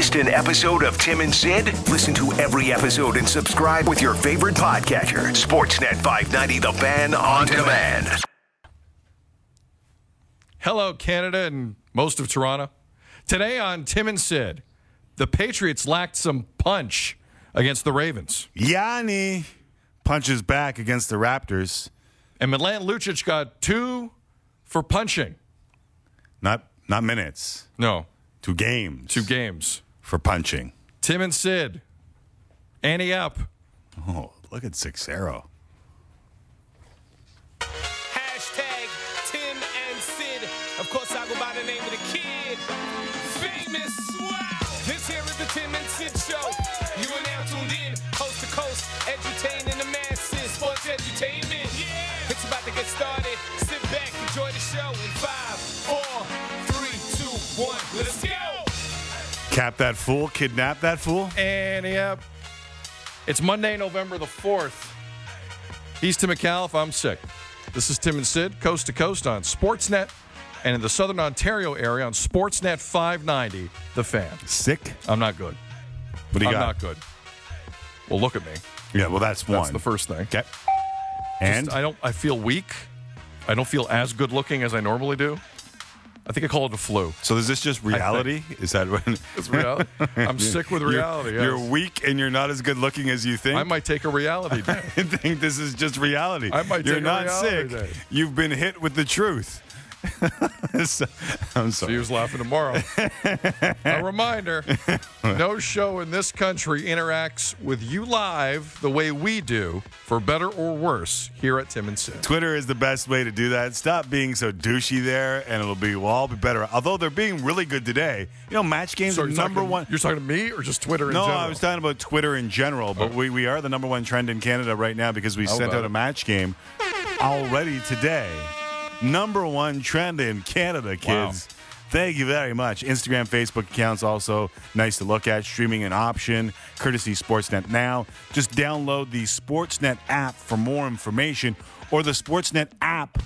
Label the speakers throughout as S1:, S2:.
S1: Missed an episode of Tim and Sid? Listen to every episode and subscribe with your favorite podcatcher. Sportsnet 590 The Fan on demand.
S2: Hello, Canada and most of Toronto. Today on Tim and Sid, the Patriots lacked some punch against the Ravens.
S3: Yanni punches back against the Raptors.
S2: And Milan Lucic got 2 for punching.
S3: Not minutes.
S2: No.
S3: 2 games.
S2: 2 games.
S3: For punching.
S2: Tim and Sid. Annie up.
S3: Oh, look at 6-0.
S4: Hashtag Tim and Sid. Of course, I go by the name of the kid. Famous. Wow. This here is the Tim and Sid show. You are now tuned in, coast to coast, edutaining the masses. Sports edutainment. Yeah. It's about to get started. Sit back, enjoy the show in 5, 4, 3, 2, 1. Let's go.
S3: Cap that fool, kidnap that fool.
S2: Annie up. It's Monday, November the 4th. He's Tim McAuliffe. I'm sick. This is Tim and Sid, coast to coast on Sportsnet and in the Southern Ontario area on Sportsnet 590, The Fan.
S3: Sick?
S2: I'm not good.
S3: What do you
S2: I'm
S3: got?
S2: not good. Well, look at me.
S3: Yeah, well, that's one.
S2: That's the first thing.
S3: Okay. And?
S2: I feel weak. I don't feel as good looking as I normally do. I think I call it a flu.
S3: So is this just reality? Is that when
S2: It's reality. I'm sick with reality.
S3: You're
S2: yes.
S3: weak and you're not as good looking as you think?
S2: I might take a reality day.
S3: I think this is just reality.
S2: I might
S3: You're
S2: take a
S3: not
S2: reality
S3: sick.
S2: day.
S3: You've been hit with the truth. I'm
S2: She
S3: sorry.
S2: was laughing tomorrow. A reminder, no show in this country interacts with you live the way we do, for better or worse, here at Tim and Sid.
S3: Twitter is the best way to do that. Stop being so douchey there, and we'll all be better. Although they're being really good today. You know, match games are number one.
S2: You're talking to me or just Twitter in
S3: No,
S2: general?
S3: I was talking about Twitter in general, but we are the number one trend in Canada right now because we
S2: How
S3: sent
S2: about
S3: out a
S2: it?
S3: match game already today. Number one trend in Canada, kids.
S2: Wow.
S3: Thank you very much. Instagram, Facebook accounts also nice to look at. Streaming an option, courtesy Sportsnet Now. Just download the Sportsnet app for more information, or the Sportsnet app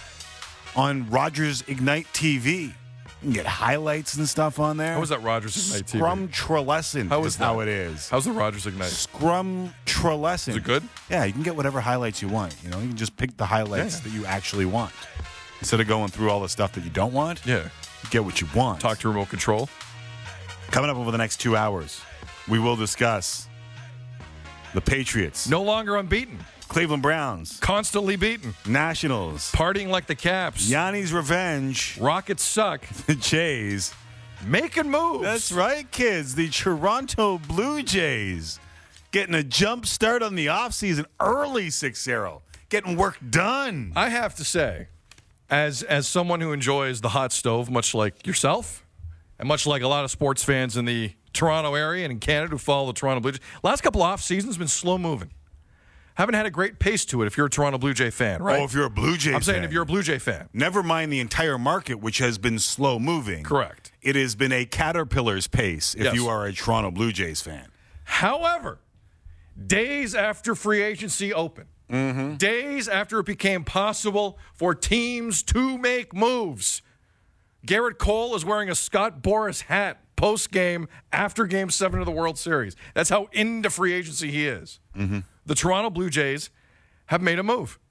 S3: on Rogers Ignite TV. You can get highlights and stuff on there.
S2: How was that Rogers Ignite TV?
S3: Scrumtrolescent
S2: How
S3: is
S2: is that?
S3: how it is.
S2: How's the Rogers Ignite?
S3: Scrumtrolescent.
S2: Is it good?
S3: Yeah, you can get whatever highlights you want. You know, you can just pick the highlights that you actually want. Instead of going through all the stuff that you don't want,
S2: Yeah.
S3: you get what you want.
S2: Talk to remote control.
S3: Coming up over the next 2 hours, we will discuss the Patriots,
S2: No longer unbeaten.
S3: Cleveland Browns,
S2: Constantly beaten.
S3: Nationals,
S2: Partying like the Caps.
S3: Yanni's revenge,
S2: Rockets suck.
S3: the Jays.
S2: Making moves.
S3: That's right, kids. The Toronto Blue Jays getting a jump start on the offseason early 6-0. Getting work done.
S2: I have to say, as someone who enjoys the hot stove, much like yourself, and much like a lot of sports fans in the Toronto area and in Canada who follow the Toronto Blue Jays, last couple off seasons been slow moving. Haven't had a great pace to it if you're a Toronto Blue Jay fan, right?
S3: Oh, if you're a Blue Jays
S2: I'm saying
S3: fan.
S2: if you're a Blue Jay fan.
S3: Never mind the entire market, which has been slow moving.
S2: Correct.
S3: It has been a caterpillar's pace if
S2: Yes.
S3: you are a Toronto Blue Jays fan.
S2: However, days after free agency opened, days after it became possible for teams to make moves, Garrett Cole is wearing a Scott Boras hat post-game after Game 7 of the World Series. That's how into free agency he is. The Toronto Blue Jays have made a move.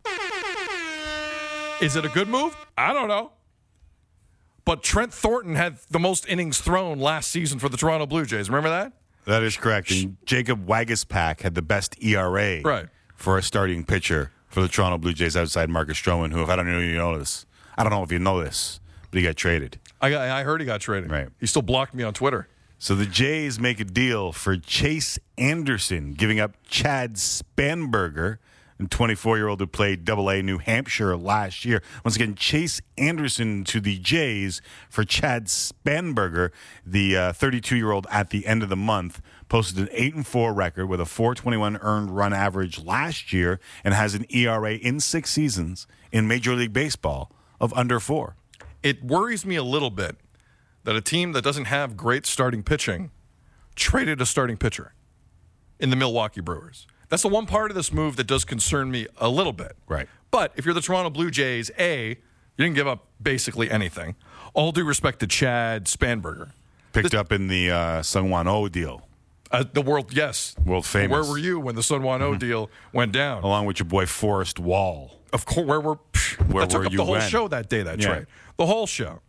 S2: Is it a good move? I don't know. But Trent Thornton had the most innings thrown last season for the Toronto Blue Jays. Remember that?
S3: That is correct. And Jacob Waguespack had the best ERA
S2: Right.
S3: for a starting pitcher for the Toronto Blue Jays outside Marcus Stroman, who, if I don't know if you know this, I don't know if you know this, but he got traded.
S2: I heard he got traded.
S3: Right.
S2: He still blocked me on Twitter.
S3: So the Jays make a deal for Chase Anderson, giving up Chad Spanberger, a 24-year-old who played Double-A New Hampshire last year. Once again, Chase Anderson to the Jays for Chad Spanberger, the 32-year-old at the end of the month, posted an 8-4 record with a 4.21 earned run average last year and has an ERA in 6 seasons in Major League Baseball of under 4.
S2: It worries me a little bit that a team that doesn't have great starting pitching traded a starting pitcher in the Milwaukee Brewers. That's the one part of this move that does concern me a little bit.
S3: Right.
S2: But if you're the Toronto Blue Jays, you didn't give up basically anything. All due respect to Chad Spanberger.
S3: Picked up in the Sungwon Oh deal.
S2: The world, yes.
S3: World famous.
S2: Where were you when the Sunwon Oh deal went down?
S3: Along with your boy Forrest Wall.
S2: Of course,
S3: Where
S2: that took
S3: were
S2: up
S3: you
S2: the whole
S3: when?
S2: show that day, that
S3: Yeah.
S2: trade. The whole show.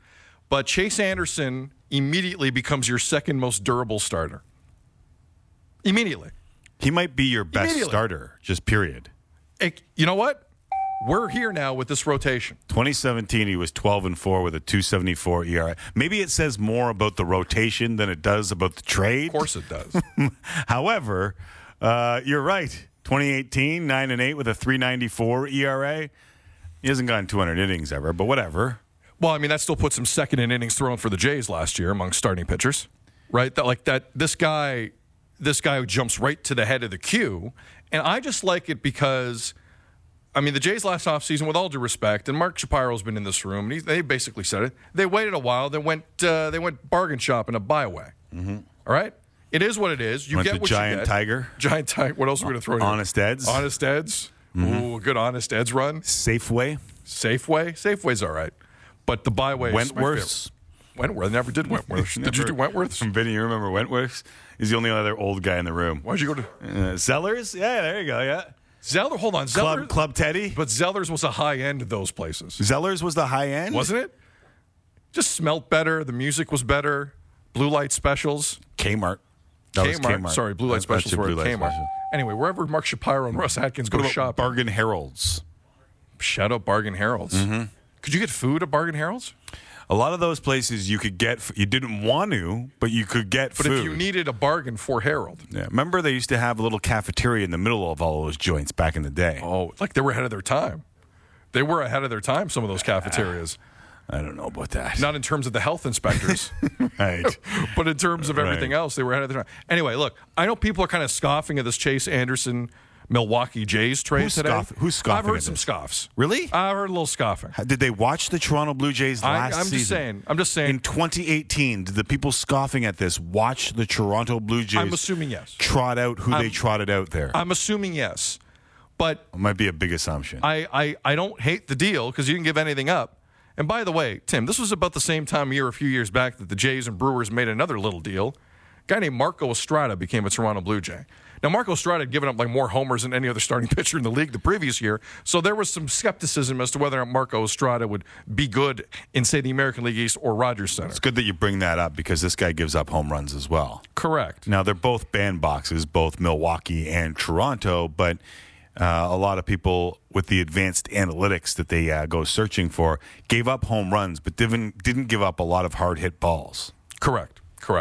S2: But Chase Anderson immediately becomes your second most durable starter. Immediately.
S3: He might be your best
S2: Immediately.
S3: starter, just period.
S2: You know what? We're here now with this rotation.
S3: 2017, he was 12-4 with a 2.74 ERA. Maybe it says more about the rotation than it does about the trade.
S2: Of course it does.
S3: However, you're right. 2018, 9-8 with a 3.94 ERA. He hasn't gone 200 innings ever, but whatever.
S2: Well, I mean, that still puts him second in innings thrown for the Jays last year among starting pitchers, right? This guy who jumps right to the head of the queue, and I just like it because, I mean, the Jays last offseason, with all due respect, and Mark Shapiro's been in this room, and they basically said it. They waited a while. They went bargain shopping a buy-away. Mm-hmm. All right? It is what it is. You
S3: Went
S2: get
S3: the
S2: what
S3: Giant
S2: you get.
S3: Tiger.
S2: Giant Tiger. What else are we going to throw in here?
S3: Honest Eds.
S2: Honest Eds. Ooh, a good Honest Eds run.
S3: Safeway.
S2: Safeway's all right. But the buy-away is my
S3: Wentworth's.
S2: favorite. Wentworth. I never did Wentworth. Did you do Wentworth?
S3: Vinny, you remember Wentworth's? He's the only other old guy in the room.
S2: Why'd you go to
S3: Zellers? Yeah, there you go, yeah.
S2: Zeller? Hold on. Zeller,
S3: Club Teddy?
S2: But Zeller's was a high end of those places.
S3: Zellers was the high end?
S2: Wasn't it? Just smelt better. The music was better. Blue light specials.
S3: Kmart. That was
S2: Kmart.
S3: Kmart.
S2: Sorry, blue light
S3: That's
S2: specials
S3: your
S2: were
S3: Blue
S2: at
S3: Light
S2: Kmart.
S3: Special.
S2: Anyway, wherever Mark Shapiro and Russ Atkins go
S3: What
S2: to
S3: about
S2: shop.
S3: Bargain Heralds.
S2: Shout out Bargain Heralds.
S3: Mm-hmm.
S2: Could you get food at Bargain Heralds?
S3: A lot of those places you could get, you didn't want to, but you could get
S2: But
S3: food.
S2: if you needed a bargain for Herald.
S3: Yeah. Remember they used to have a little cafeteria in the middle of all those joints back in the day?
S2: Oh, like they were ahead of their time. They were ahead of their time, some of those cafeterias.
S3: I don't know about that.
S2: Not in terms of the health inspectors,
S3: Right.
S2: but in terms of everything
S3: Right.
S2: else, they were ahead of their time. Anyway, look, I know people are kind of scoffing at this Chase Anderson Milwaukee Jays trade
S3: Who's
S2: today.
S3: who's scoffing
S2: I've heard
S3: at
S2: some
S3: this?
S2: scoffs.
S3: Really?
S2: I've heard a little scoffing.
S3: Did they watch the Toronto Blue Jays last
S2: I'm
S3: season?
S2: just saying.
S3: In 2018, did the people scoffing at this watch the Toronto Blue Jays
S2: I'm assuming yes.
S3: trot out who they trotted out there?
S2: I'm assuming yes. But
S3: It might be a big assumption.
S2: I don't hate the deal because you didn't give anything up. And by the way, Tim, this was about the same time of year a few years back that the Jays and Brewers made another little deal. A guy named Marco Estrada became a Toronto Blue Jay. Now, Marco Estrada had given up like more homers than any other starting pitcher in the league the previous year, so there was some skepticism as to whether or not Marco Estrada would be good in, say, the American League East or Rogers Center.
S3: It's good that you bring that up because this guy gives up home runs as well.
S2: Correct.
S3: Now, they're both bandboxes, both Milwaukee and Toronto, but a lot of people with the advanced analytics that they go searching for gave up home runs but didn't give up a lot of hard-hit balls.
S2: Correct.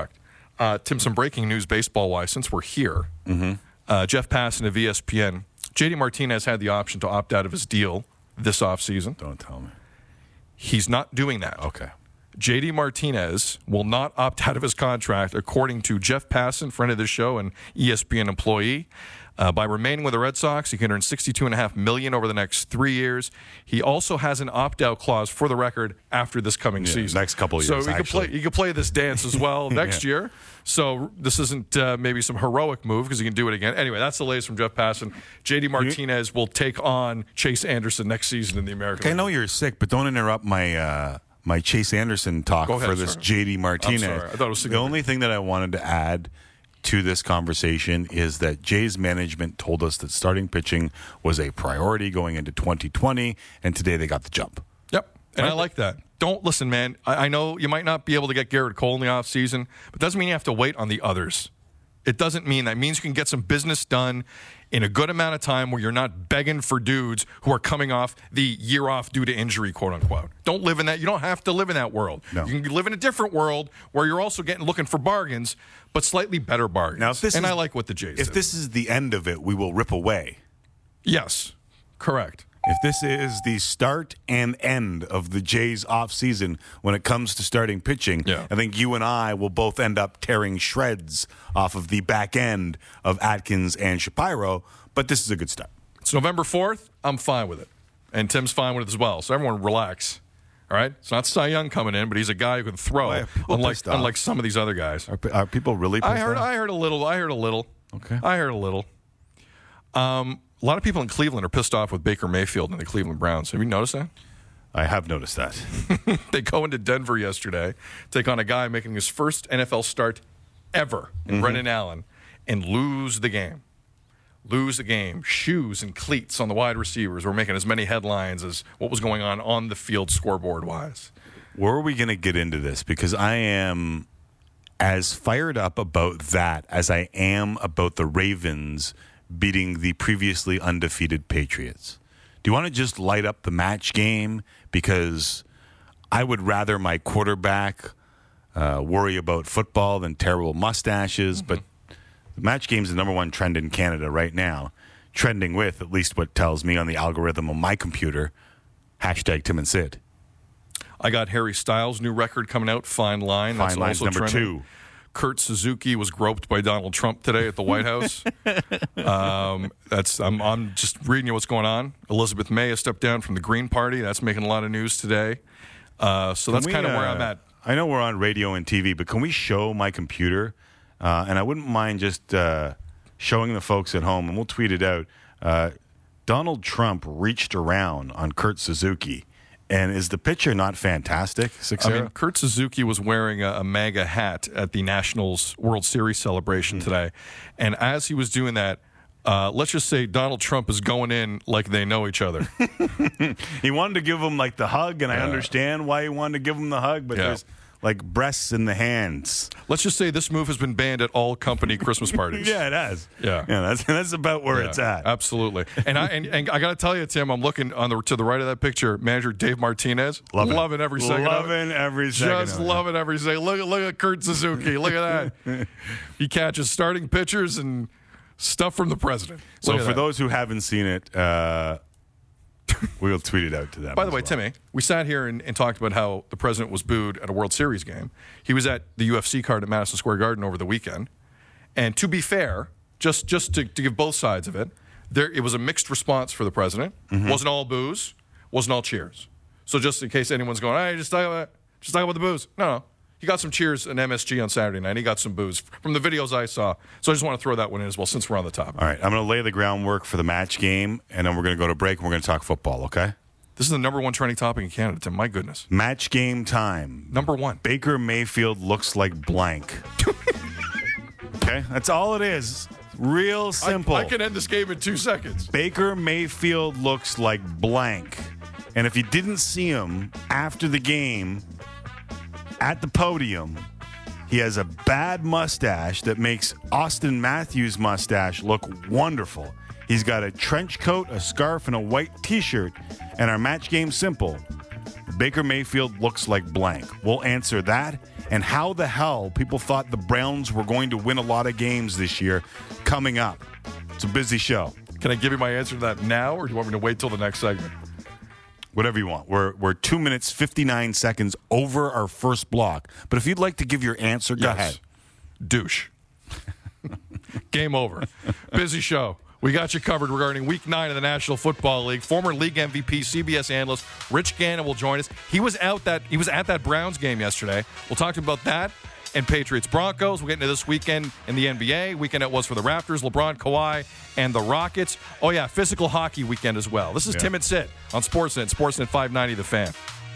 S2: Tim, some breaking news baseball-wise, since we're here. Jeff Passan of ESPN. JD Martinez had the option to opt out of his deal this offseason.
S3: Don't tell me.
S2: He's not doing that.
S3: Okay.
S2: JD Martinez will not opt out of his contract, according to Jeff Passan, friend of the show and ESPN employee. By remaining with the Red Sox, he can earn $62.5 million over the next 3 years. He also has an opt-out clause, for the record, after this coming season.
S3: Next couple of
S2: so
S3: years,
S2: he could play this dance as well next year. So this isn't maybe some heroic move because he can do it again. Anyway, that's the latest from Jeff Passan. JD Martinez will take on Chase Anderson next season in the American
S3: Okay, I
S2: League.
S3: know you're sick, but don't interrupt my my Chase Anderson talk
S2: Go ahead,
S3: for this
S2: sorry.
S3: JD Martinez.
S2: I'm sorry. I thought it was
S3: the only thing that I wanted to add to this conversation is that Jays management told us that starting pitching was a priority going into 2020, and today they got the jump.
S2: Yep. And I like that. Don't listen, man. I know you might not be able to get Garrett Cole in the offseason, but it doesn't mean you have to wait on the others. It doesn't mean that. It means you can get some business done in a good amount of time where you're not begging for dudes who are coming off the year off due to injury, quote unquote. Don't live in that. You don't have to live in that world.
S3: No.
S2: You can live in a different world where you're also looking for bargains, but slightly better bargains.
S3: Now, if this
S2: I like what the Jays
S3: If
S2: did.
S3: this is the end of it, we will rip away.
S2: Yes, correct.
S3: If this is the start and end of the Jays offseason when it comes to starting pitching,
S2: Yeah.
S3: I think you and I will both end up tearing shreds off of the back end of Atkins and Shapiro, but this is a good start.
S2: It's November 4th. I'm fine with it. And Tim's fine with it as well. So everyone relax. All right? It's not Cy Young coming in, but he's a guy who can throw,
S3: Why are people pissed off?
S2: unlike some of these other guys.
S3: Are people really pissed
S2: I heard a little.
S3: Okay.
S2: I heard a little. A lot of people in Cleveland are pissed off with Baker Mayfield and the Cleveland Browns. Have you noticed that?
S3: I have noticed that.
S2: They go into Denver yesterday, take on a guy making his first NFL start ever in Brendan Allen, and lose the game. Lose the game. Shoes and cleats on the wide receivers were making as many headlines as what was going on the field scoreboard-wise.
S3: Where are we going to get into this? Because I am as fired up about that as I am about the Ravens beating the previously undefeated Patriots. Do you want to just light up the match game? Because I would rather my quarterback worry about football than terrible mustaches. But the match game is the number one trend in Canada right now. Trending with, at least what tells me on the algorithm on my computer, hashtag Tim and Sid.
S2: I got Harry Styles' new record coming out, Fine Line.
S3: Fine Line's
S2: also
S3: number
S2: trending.
S3: 2.
S2: Kurt Suzuki was groped by Donald Trump today at the White House. I'm just reading you what's going on. Elizabeth May has stepped down from the Green Party. That's making a lot of news today. So that's kind of where I'm at.
S3: I know we're on radio and TV, but can we show my computer? And I wouldn't mind just showing the folks at home, and we'll tweet it out. Donald Trump reached around on Kurt Suzuki. And is the picture not fantastic, Sixera?
S2: I mean, Kurt Suzuki was wearing a MAGA hat at the Nationals World Series celebration today. And as he was doing that, let's just say Donald Trump is going in like they know each other.
S3: He wanted to give him like the hug, and I understand why he wanted to give him the hug, but there's like breasts in the hands.
S2: Let's just say this move has been banned at all company Christmas parties.
S3: Yeah, it has.
S2: Yeah,
S3: that's about where it's at.
S2: Absolutely. And I got to tell you, Tim, I'm looking to the right of that picture. Manager Dave Martinez, loving every second.
S3: Loving every second.
S2: Just loving every second. Look at Kurt Suzuki. Look at that. He catches starting pitchers and stuff from the president.
S3: So for those who haven't seen it, we'll tweet it out to them.
S2: By the way, Timmy, we sat here and talked about how the president was booed at a World Series game. He was at the UFC card at Madison Square Garden over the weekend. And to be fair, just to give both sides of it, it was a mixed response for the president. Wasn't all boos, wasn't all cheers. So just in case anyone's going, hey, just talk about the boos. No. He got some cheers in MSG on Saturday night. He got some boos from the videos I saw. So I just want to throw that one in as well since we're on the topic.
S3: All right, I'm going to lay the groundwork for the match game, and then we're going to go to break, and we're going to talk football, okay?
S2: This is the number one trending topic in Canada, Tim. My goodness.
S3: Match game time.
S2: Number one.
S3: Baker Mayfield looks like blank. Okay? That's all it is. Real simple.
S2: I can end this game in 2 seconds.
S3: Baker Mayfield looks like blank. And if you didn't see him after the game at the podium, he has a bad mustache that makes Austin Matthews' mustache look wonderful. He's got a trench coat, a scarf, and a white T-shirt. And our match game's simple. Baker Mayfield looks like blank. We'll answer that and how the hell people thought the Browns were going to win a lot of games this year coming up. It's a busy show.
S2: Can I give you my answer to that now, or do you want me to wait till the next segment?
S3: Whatever you want. We're 2 minutes, 59 seconds over our first block. But if you'd like to give your answer, go ahead.
S2: Douche. Game over. Busy show. We got you covered regarding Week 9 of the National Football League. Former league MVP, CBS analyst Rich Gannon will join us. He was at that Browns game yesterday. We'll talk to him about that and Patriots Broncos. We'll get into this weekend in the NBA. Weekend it was for the Raptors, LeBron, Kawhi, and the Rockets. Oh, yeah, physical hockey weekend as well. This is Tim and Sid on Sportsnet 590 The Fan.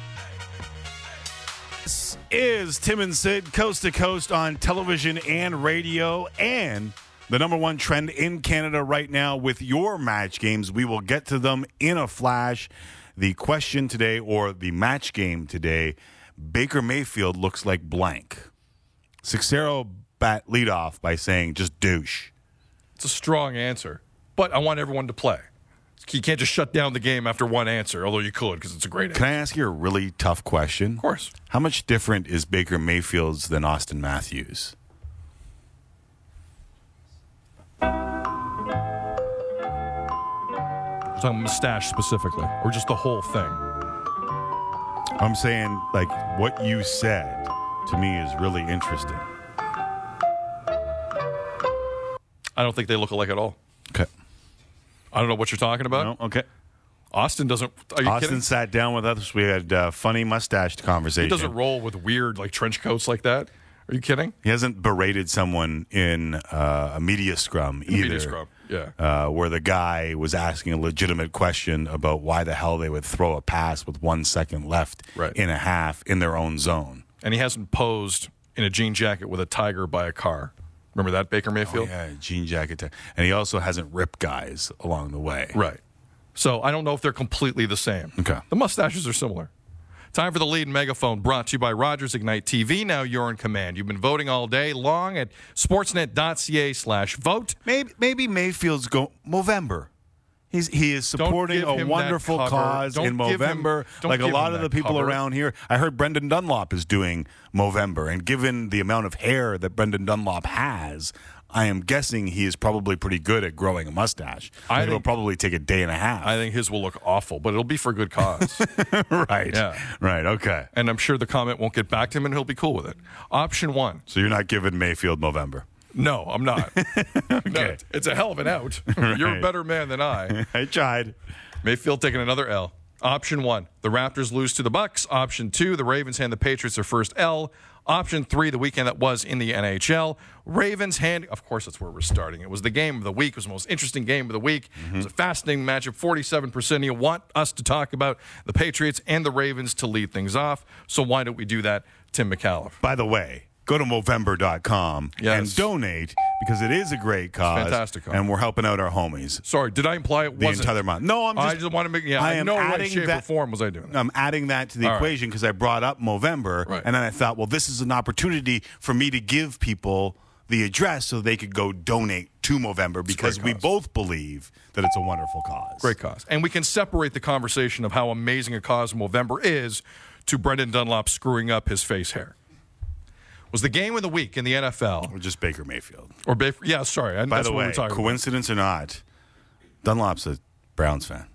S3: This is Tim and Sid, coast to coast on television and radio, and the number one trend in Canada right now with your match games. We will get to them in a flash. The question today, or the match game today, Baker Mayfield looks like blank. Sixero bat lead off by saying just douche.
S2: It's a strong answer, but I want everyone to play. You can't just shut down the game after one answer, although you could because it's a great answer.
S3: Can I ask you a really tough question?
S2: Of course.
S3: How much different is Baker Mayfield's than Austin Matthews?
S2: Talking mustache specifically, or just the whole thing?
S3: I'm saying, like, what you said to me is really interesting.
S2: I don't think they look alike at all.
S3: Okay.
S2: I don't know what you're talking about.
S3: No? Okay.
S2: Austin doesn't. Are you
S3: Austin
S2: kidding?
S3: sat down with us. We had funny mustached conversation.
S2: He doesn't roll with weird, like, trench coats like that. Are you kidding?
S3: He hasn't berated someone in a media scrum either.
S2: Media scrum, yeah.
S3: Where the guy was asking a legitimate question about why the hell they would throw a pass with 1 second left in a half in their own zone.
S2: And he hasn't posed in a jean jacket with a tiger by a car. Remember that, Baker Mayfield?
S3: Oh, yeah, jean jacket. And he also hasn't ripped guys along the way.
S2: Right. So I don't know if they're completely the same.
S3: Okay.
S2: The mustaches are similar. Time for the lead megaphone, brought to you by Rogers Ignite TV. Now you're in command. You've been voting all day long at sportsnet.ca/vote.
S3: Maybe Mayfield's go Movember. He is supporting a wonderful cause in Movember. Like a lot of the people around here. I heard Brendan Dunlop is doing Movember. And given the amount of hair that Brendan Dunlop has, I am guessing he is probably pretty good at growing a mustache. It'll probably take a day and a half.
S2: I think his will look awful, but it'll be for good cause.
S3: Right.
S2: Yeah.
S3: Right. Okay.
S2: And I'm sure the comment won't get back to him, and he'll be cool with it. Option 1.
S3: So you're not giving Mayfield Movember?
S2: No, I'm not.
S3: Okay.
S2: No, it's a hell of an out. You're a better man than I.
S3: I tried.
S2: Mayfield taking another L. Option 1, the Raptors lose to the Bucks. Option 2, the Ravens hand the Patriots their first L. Option 3, the weekend that was in the NHL. Ravens hand, of course, that's where we're starting. It was the game of the week. It was the most interesting game of the week. It was a fascinating matchup. 47% of you want us to talk about the Patriots and the Ravens to lead things off. So why don't we do that, Tim McAuliffe?
S3: By the way, go to Movember.com and donate because it is a great cause.
S2: Fantastic cause.
S3: And we're helping out our homies.
S2: Sorry, did I imply it
S3: The
S2: wasn't?
S3: entire month. No,
S2: I just want to make,
S3: I am
S2: no way,
S3: adding
S2: shape,
S3: that,
S2: or form was I doing that.
S3: I'm adding that to the equation because I brought up Movember.
S2: Right.
S3: And then I thought, well, this is an opportunity for me to give people the address so they could go donate to Movember because we both believe that it's a wonderful cause.
S2: Great cause. And we can separate the conversation of how amazing a cause Movember is to Brendan Dunlop screwing up his face hair. Was the game of the week in the NFL.
S3: Or just Baker Mayfield.
S2: Or yeah, sorry.
S3: By
S2: that's
S3: the
S2: what
S3: way,
S2: we're talking
S3: coincidence or not, Dunlop's a Browns fan.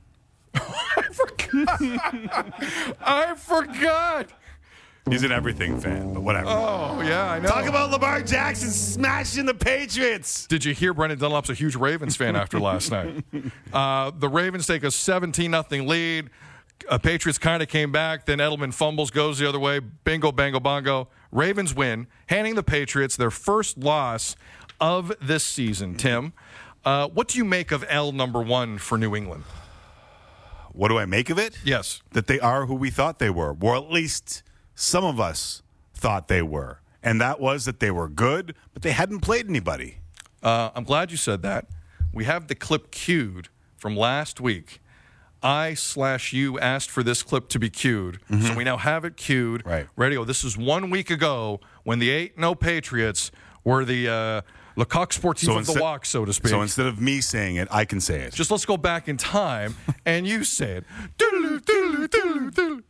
S2: I forgot.
S3: He's an everything fan, but whatever.
S2: Oh, yeah, I know.
S3: Talk about Lamar Jackson smashing the Patriots.
S2: Did you hear Brendan Dunlop's a huge Ravens fan after last night? The Ravens take a 17-0 lead. Patriots kind of came back. Then Edelman fumbles, goes the other way. Bingo, bango, bongo. Ravens win, handing the Patriots their first loss of this season. Tim, what do you make of L number 1 for New England?
S3: What do I make of it?
S2: Yes.
S3: That they are who we thought they were. Or at least some of us thought they were. And that was that they were good, but they hadn't played anybody.
S2: I'm glad you said that. We have the clip queued from last week. I/you asked for this clip to be queued, so we now have it queued.
S3: Right.
S2: Ready to go. This is 1 week ago when the 8-0 Patriots were the Le Coq Sportif of the walk, so to speak.
S3: So instead of me saying it, I can say it.
S2: Just let's go back in time and you say it. Doodaloo, doodaloo, doodaloo, doodaloo.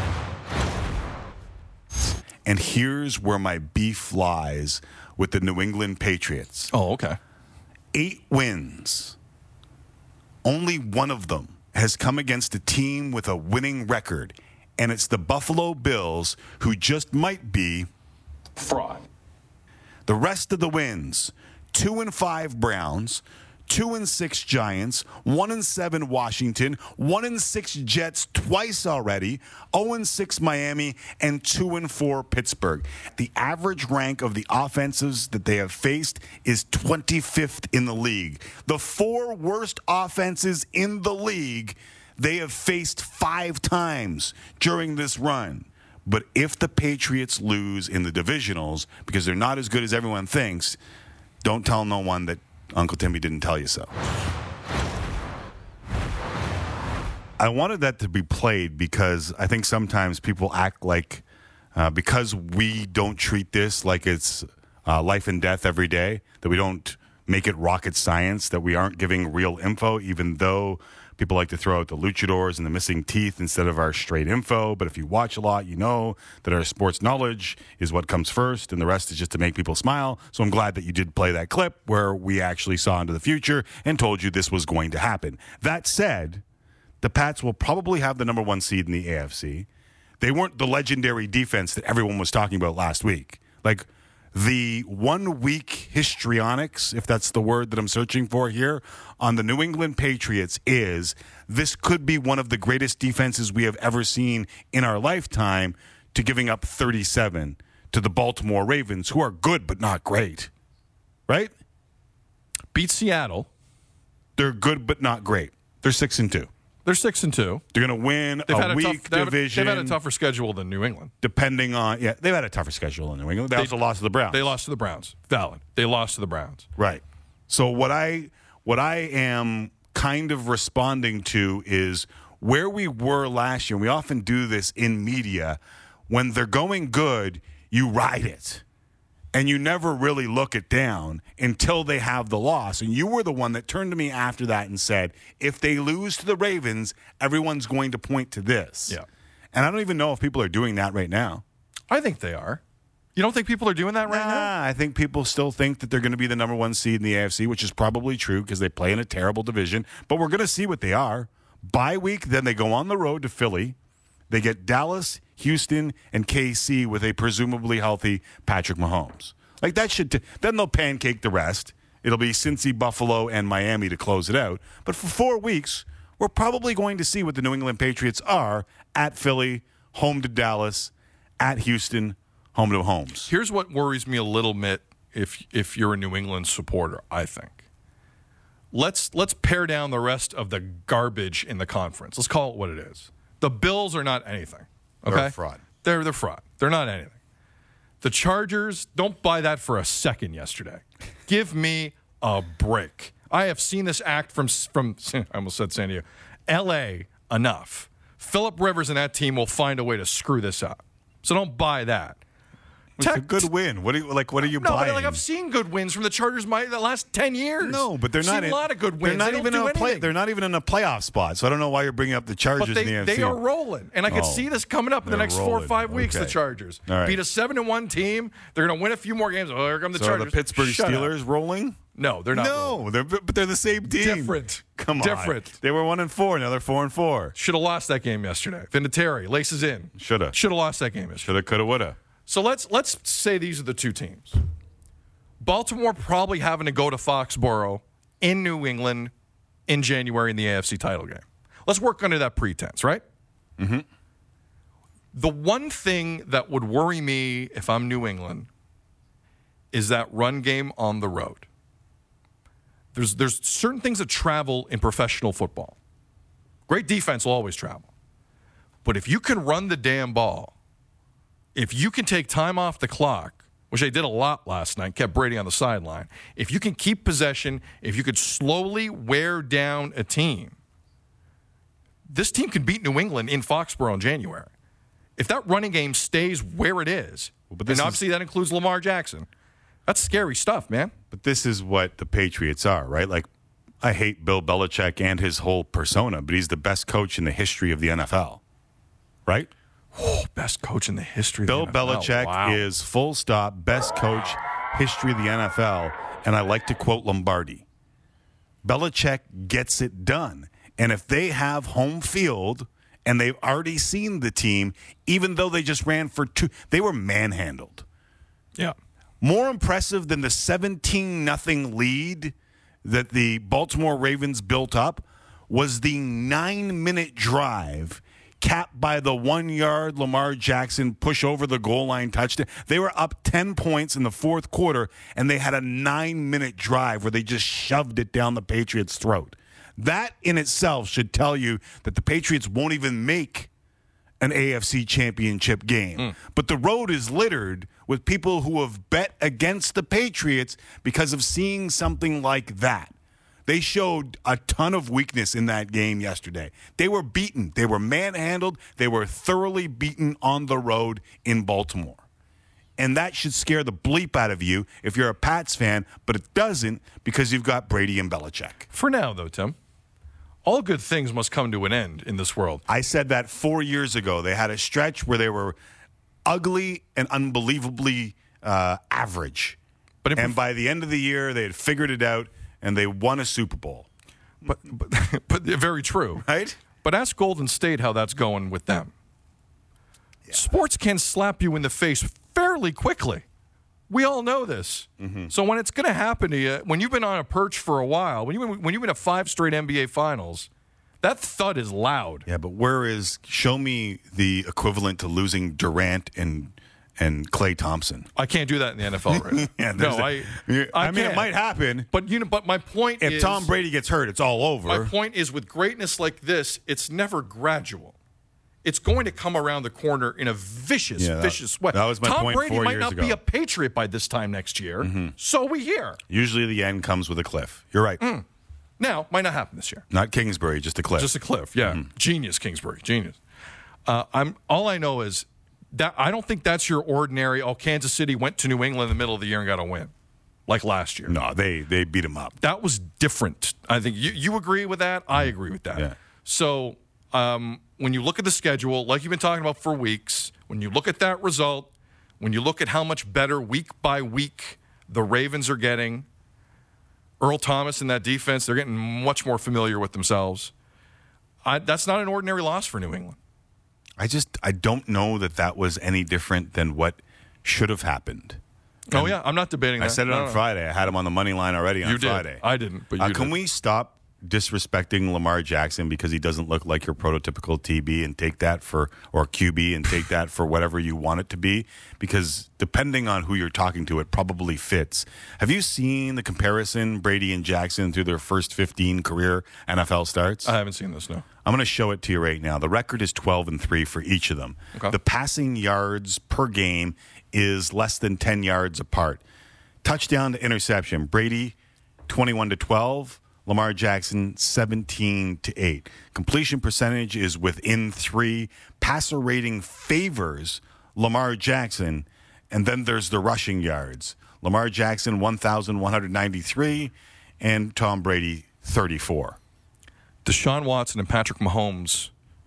S3: And here's where my beef lies with the New England Patriots.
S2: Oh, okay.
S3: 8 wins. Only one of them has come against a team with a winning record, and it's the Buffalo Bills, who just might be
S2: fraud.
S3: The rest of the wins, 2-5 Browns, 2-6 Giants, 1-7 Washington, 1-6 Jets twice already, 0-6 Miami, and 2-4 Pittsburgh. The average rank of the offenses that they have faced is 25th in the league. The 4 worst offenses in the league they have faced 5 times during this run. But if the Patriots lose in the divisionals, because they're not as good as everyone thinks, don't tell no one that Uncle Timmy didn't tell you so. I wanted that to be played because I think sometimes people act like because we don't treat this like it's life and death every day, that we don't make it rocket science, that we aren't giving real info, even though people like to throw out the luchadors and the missing teeth instead of our straight info. But if you watch a lot, you know that our sports knowledge is what comes first, and the rest is just to make people smile. So I'm glad that you did play that clip where we actually saw into the future and told you this was going to happen. That said, the Pats will probably have the number 1 seed in the AFC. They weren't the legendary defense that everyone was talking about last week. Like, the 1 week histrionics, if that's the word that I'm searching for here, on the New England Patriots is this could be one of the greatest defenses we have ever seen in our lifetime, to giving up 37 to the Baltimore Ravens, who are good but not great. Right?
S2: Beat Seattle.
S3: They're good but not great. They're 6-2.
S2: They're 6-2.
S3: They're going to win a weak division.
S2: They've had a tougher schedule than New England.
S3: Depending on, they've had a tougher schedule than New England. They also lost to the Browns.
S2: They lost to the Browns. Valid. They lost to the Browns.
S3: Right. So what I am kind of responding to is where we were last year. And we often do this in media. When they're going good, you ride it. And you never really look it down until they have the loss. And you were the one that turned to me after that and said, if they lose to the Ravens, everyone's going to point to this.
S2: Yeah.
S3: And I don't even know if people are doing that right now.
S2: I think they are. You don't think people are doing that right now?
S3: I think people still think that they're going to be the number one seed in the AFC, which is probably true because they play in a terrible division. But we're going to see what they are. Bye week, then they go on the road to Philly. They get Dallas, Houston, and KC with a presumably healthy Patrick Mahomes. Like that then they'll pancake the rest. It'll be Cincy, Buffalo, and Miami to close it out. But for 4 weeks, we're probably going to see what the New England Patriots are at Philly, home to Dallas, at Houston, home to Mahomes.
S2: Here's what worries me a little bit if you're a New England supporter, I think. Let's pare down the rest of the garbage in the conference. Let's call it what it is. The Bills are not anything. Okay?
S3: They're a fraud.
S2: They're fraud. They're not anything. The Chargers, don't buy that for a second yesterday. Give me a break. I have seen this act from I almost said San Diego, L.A. enough. Phillip Rivers and that team will find a way to screw this up. So don't buy that.
S3: It's a good win. What are you buying?
S2: I've seen good wins from the Chargers the last 10 years.
S3: No, but they're not.
S2: A lot of good wins.
S3: They're not even in a playoff spot. So I don't know why you're bringing up the Chargers in the AFC.
S2: They are rolling, and I could see this coming up in the next 4 or 5 weeks.
S3: Okay.
S2: The Chargers
S3: right.
S2: beat a 7-1 team. They're going to win a few more games. Oh, here come the Chargers.
S3: Are the Pittsburgh Steelers rolling?
S2: No, they're not.
S3: No, but they're the same team.
S2: Different.
S3: Come on.
S2: Different.
S3: They were 1-4. Now they're 4-4.
S2: Should have lost that game yesterday. Vinatieri laces in.
S3: Should have
S2: lost that game yesterday.
S3: Shoulda, coulda, woulda.
S2: So let's say these are the two teams. Baltimore probably having to go to Foxborough in New England in January in the AFC title game. Let's work under that pretense, right? Mm-hmm. The one thing that would worry me if I'm New England is that run game on the road. There's certain things that travel in professional football. Great defense will always travel. But if you can run the damn ball, if you can take time off the clock, which they did a lot last night, kept Brady on the sideline, if you can keep possession, if you could slowly wear down a team, this team can beat New England in Foxborough in January. If that running game stays where it is, and obviously that includes Lamar Jackson, that's scary stuff, man.
S3: But this is what the Patriots are, right? Like, I hate Bill Belichick and his whole persona, but he's the best coach in the history of the NFL, right?
S2: Oh, best coach in the history of
S3: Bill
S2: the NFL.
S3: Belichick is full stop, best coach, history of the NFL, and I like to quote Lombardi. Belichick gets it done. And if they have home field and they've already seen the team, even though they just ran for 2, they were manhandled.
S2: Yeah.
S3: More impressive than the 17-0 lead that the Baltimore Ravens built up was the 9-minute drive capped by the 1-yard Lamar Jackson push over the goal line touchdown. They were up 10 points in the fourth quarter, and they had a 9-minute drive where they just shoved it down the Patriots' throat. That in itself should tell you that the Patriots won't even make an AFC championship game. But the road is littered with people who have bet against the Patriots because of seeing something like that. They showed a ton of weakness in that game yesterday. They were beaten. They were manhandled. They were thoroughly beaten on the road in Baltimore. And that should scare the bleep out of you if you're a Pats fan, but it doesn't because you've got Brady and Belichick.
S2: For now, though, Tim, all good things must come to an end in this world.
S3: I said that 4 years ago. They had a stretch where they were ugly and unbelievably average. And by the end of the year, they had figured it out, and they won a Super Bowl.
S2: But very true.
S3: Right?
S2: But ask Golden State how that's going with them. Yeah. Sports can slap you in the face fairly quickly. We all know this. Mm-hmm. So when it's going to happen to you, when you've been on a perch for a while, when you've been at 5 straight NBA finals, that thud is loud.
S3: Yeah, but show me the equivalent to losing Durant and and Klay Thompson.
S2: I can't do that in the NFL right now.
S3: Yeah,
S2: no,
S3: I mean,
S2: can't.
S3: it might happen.
S2: But my point is,
S3: If Tom Brady gets hurt, it's all over.
S2: My point is, with greatness like this, it's never gradual. It's going to come around the corner in a vicious way.
S3: That was my
S2: Tom
S3: point
S2: Brady
S3: 4
S2: might
S3: years
S2: not
S3: ago.
S2: be a Patriot by this time next year. So we hear.
S3: Usually the end comes with a cliff. You're right.
S2: Now, might not happen this year.
S3: Not Kingsbury, just a cliff.
S2: Just a cliff, yeah. Genius, Kingsbury, genius. All I know is that I don't think that's your ordinary, Kansas City went to New England in the middle of the year and got a win, like last year.
S3: No, they beat him up.
S2: That was different. I think you agree with that. I agree with that.
S3: Yeah.
S2: So when you look at the schedule, like you've been talking about for weeks, when you look at that result, when you look at how much better week by week the Ravens are getting, Earl Thomas and that defense, they're getting much more familiar with themselves. That's not an ordinary loss for New England.
S3: I don't know that was any different than what should have happened.
S2: Oh, yeah, I'm not debating that.
S3: I said it on Friday. I had him on the money line already on Friday.
S2: I didn't, but you did.
S3: Can we stop disrespecting Lamar Jackson because he doesn't look like your prototypical TB and take that or QB and take that for whatever you want it to be? Because depending on who you're talking to, it probably fits. Have you seen the comparison, Brady and Jackson, through their first 15 career NFL starts?
S2: I haven't seen this, no.
S3: I'm going to show it to you right now. The record is 12-3 for each of them.
S2: Okay.
S3: The passing yards per game is less than 10 yards apart. Touchdown to interception, Brady 21-12. Lamar Jackson, 17-8. Completion percentage is within 3. Passer rating favors Lamar Jackson. And then there's the rushing yards. Lamar Jackson, 1,193, and Tom Brady, 34.
S2: Deshaun Watson and Patrick Mahomes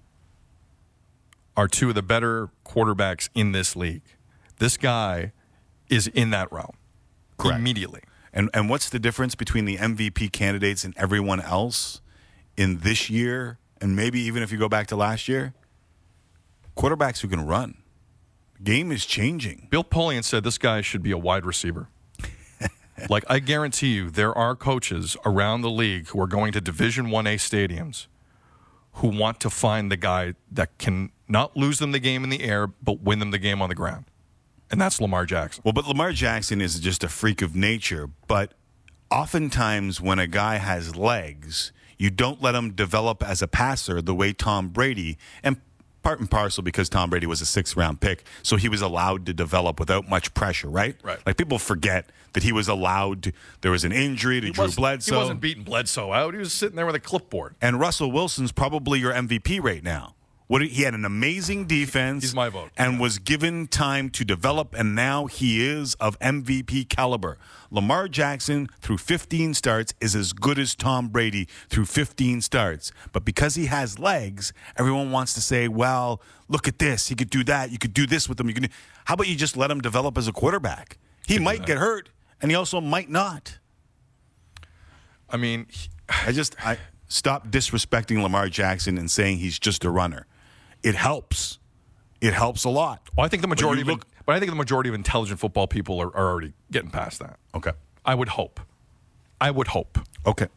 S2: are two of the better quarterbacks in this league. This guy is in that realm.
S3: Correct.
S2: Immediately.
S3: And what's the difference between the MVP candidates and everyone else in this year, and maybe even if you go back to last year? Quarterbacks who can run. The game is changing.
S2: Bill Polian said this guy should be a wide receiver. Like, I guarantee you, there are coaches around the league who are going to Division I-A stadiums who want to find the guy that can not lose them the game in the air, but win them the game on the ground. And that's Lamar Jackson.
S3: Well, but Lamar Jackson is just a freak of nature. But oftentimes when a guy has legs, you don't let him develop as a passer the way Tom Brady, and part and parcel because Tom Brady was a 6th-round pick, so he was allowed to develop without much pressure, right?
S2: Right.
S3: Like, people forget that he was allowed to. There was an injury to Drew Bledsoe.
S2: He wasn't beating Bledsoe out. He was sitting there with a clipboard.
S3: And Russell Wilson's probably your MVP right now. He had an amazing defense.
S2: He's my vote.
S3: And was given time to develop, and now he is of MVP caliber. Lamar Jackson, through 15 starts, is as good as Tom Brady through 15 starts. But because he has legs, everyone wants to say, well, look at this. He could do that. You could do this with him. How about you just let him develop as a quarterback? He might get hurt, and he also might not.
S2: I mean,
S3: I stop disrespecting Lamar Jackson and saying he's just a runner. It helps. It helps a lot.
S2: Well, I think the majority of intelligent football people are already getting past that.
S3: Okay.
S2: I would hope.
S3: Okay.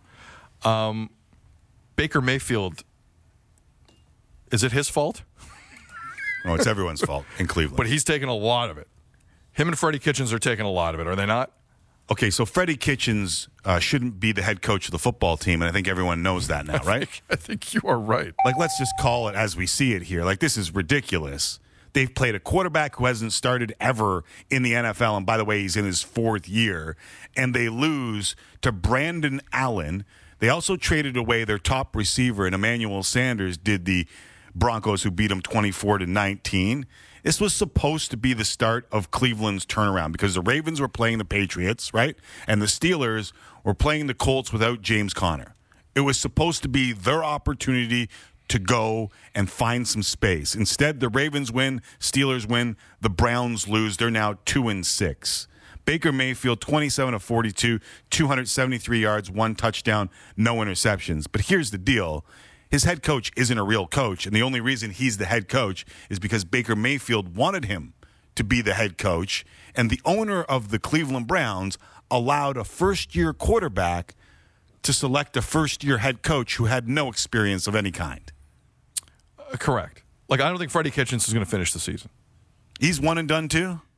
S2: Baker Mayfield, is it his fault?
S3: Oh, it's everyone's fault in Cleveland.
S2: But he's taking a lot of it. Him and Freddie Kitchens are taking a lot of it, are they not?
S3: Okay, so Freddie Kitchens shouldn't be the head coach of the football team, and I think everyone knows that now, right?
S2: I think you are right.
S3: Like, let's just call it as we see it here. Like, this is ridiculous. They've played a quarterback who hasn't started ever in the NFL, and by the way, he's in his 4th year, and they lose to Brandon Allen. They also traded away their top receiver, and Emmanuel Sanders did the Broncos, who beat them 24-19. This was supposed to be the start of Cleveland's turnaround because the Ravens were playing the Patriots, right? And the Steelers were playing the Colts without James Conner. It was supposed to be their opportunity to go and find some space. Instead, the Ravens win, Steelers win, the Browns lose. They're now 2-6. Baker Mayfield, 27-42, 273 yards, 1 touchdown, no interceptions. But here's the deal. His head coach isn't a real coach, and the only reason he's the head coach is because Baker Mayfield wanted him to be the head coach, and the owner of the Cleveland Browns allowed a first-year quarterback to select a first-year head coach who had no experience of any kind.
S2: Correct. Like, I don't think Freddie Kitchens is going to finish the season.
S3: He's one and done, too?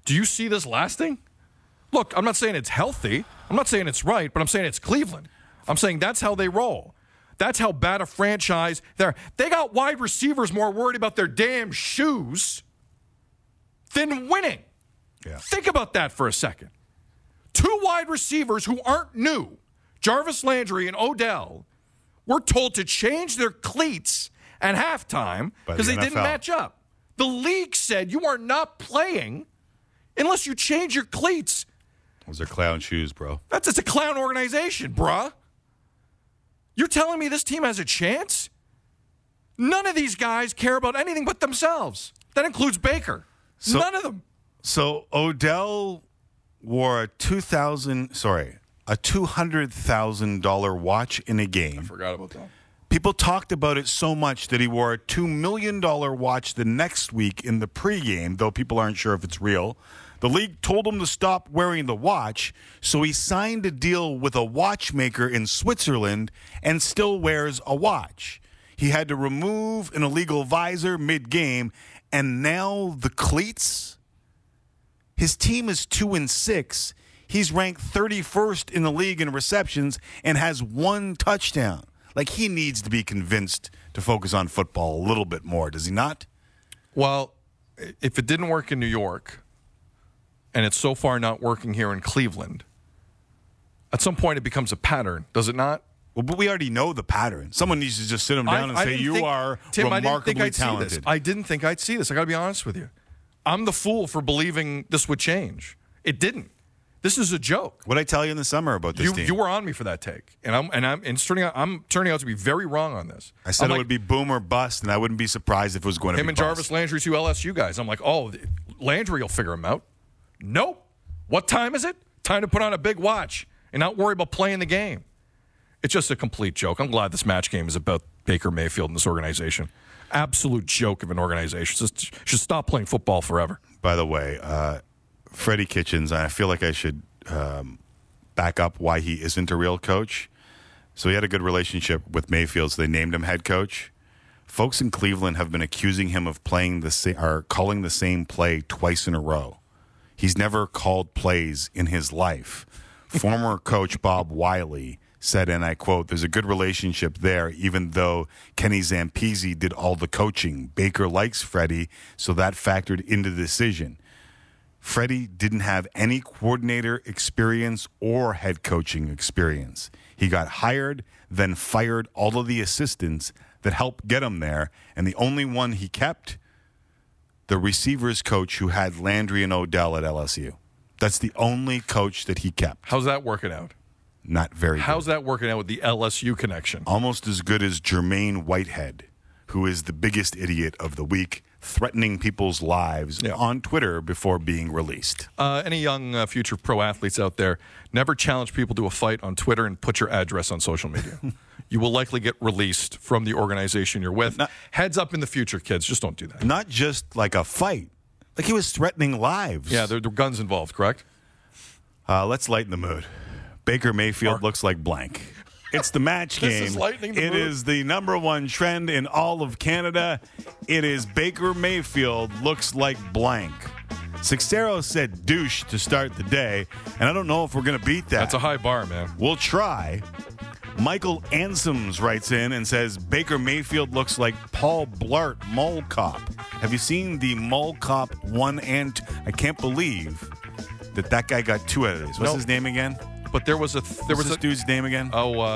S2: Do you see this lasting? Look, I'm not saying it's healthy. I'm not saying it's right, but I'm saying it's Cleveland. I'm saying that's how they roll. That's how bad a franchise they're. They got wide receivers more worried about their damn shoes than winning.
S3: Yeah.
S2: Think about that for a second. 2 wide receivers who aren't new, Jarvis Landry and Odell, were told to change their cleats at halftime because they didn't match up. The league said you are not playing unless you change your cleats.
S3: Those are clown shoes, bro.
S2: That's just a clown organization, bruh. You're telling me this team has a chance? None of these guys care about anything but themselves. That includes Baker. None of them.
S3: So Odell wore a $200,000 watch in a game.
S2: I forgot about that.
S3: People talked about it so much that he wore a $2 million watch the next week in the pregame, though people aren't sure if it's real. The league told him to stop wearing the watch, so he signed a deal with a watchmaker in Switzerland and still wears a watch. He had to remove an illegal visor mid-game, and now the cleats? His team is 2-6. He's ranked 31st in the league in receptions and has 1 touchdown. Like, he needs to be convinced to focus on football a little bit more, does he not?
S2: Well, if it didn't work in New York, and it's so far not working here in Cleveland, at some point it becomes a pattern, does it not?
S3: Well, but we already know the pattern. Someone needs to just sit him down and say, you are remarkably talented.
S2: I didn't think I'd see this. I got to be honest with you. I'm the fool for believing this would change. It didn't. This is a joke.
S3: What did I tell you in the summer about this team?
S2: You were on me for that take, and I'm turning out to be very wrong on this.
S3: I said it would be boom or bust, and I wouldn't be surprised if it was going to be
S2: him and
S3: bust.
S2: Jarvis Landry, 2 LSU guys. I'm like, oh, Landry will figure him out. Nope. What time is it? Time to put on a big watch and not worry about playing the game. It's just a complete joke. I'm glad this match game is about Baker Mayfield and this organization. Absolute joke of an organization. Just should stop playing football forever.
S3: By the way, Freddie Kitchens, I feel like I should back up why he isn't a real coach. So he had a good relationship with Mayfield, so they named him head coach. Folks in Cleveland have been accusing him of calling the same play twice in a row. He's never called plays in his life. Former coach Bob Wiley said, and I quote, "There's a good relationship there, even though Kenny Zampese did all the coaching. Baker likes Freddie, so that factored into the decision." Freddie didn't have any coordinator experience or head coaching experience. He got hired, then fired all of the assistants that helped get him there, and the only one he kept, the receivers coach who had Landry and Odell at LSU. That's the only coach that he kept.
S2: How's that working out?
S3: Not very good.
S2: How's that working out with the LSU connection?
S3: Almost as good as Jermaine Whitehead, who is the biggest idiot of the week, threatening people's lives on Twitter before being released.
S2: Any young future pro athletes out there, never challenge people to a fight on Twitter and put your address on social media. You will likely get released from the organization you're with. Heads up in the future, kids. Just don't do that.
S3: Not just like a fight. Like he was threatening lives.
S2: Yeah, there are guns involved, correct?
S3: Let's lighten the mood. Baker Mayfield looks like blank. It's the match game.
S2: This is lightening the mood.
S3: It is the #1 trend in all of Canada. It is Baker Mayfield looks like blank. Sixero said douche to start the day, and I don't know if we're going to beat that.
S2: That's a high bar, man.
S3: We'll try. Michael Ansems writes in and says, Baker Mayfield looks like Paul Blart Mall Cop. Have you seen the Mall Cop 1 and 2? I can't believe that guy got 2 out of these. What's his name again?
S2: But there was
S3: this dude's name again?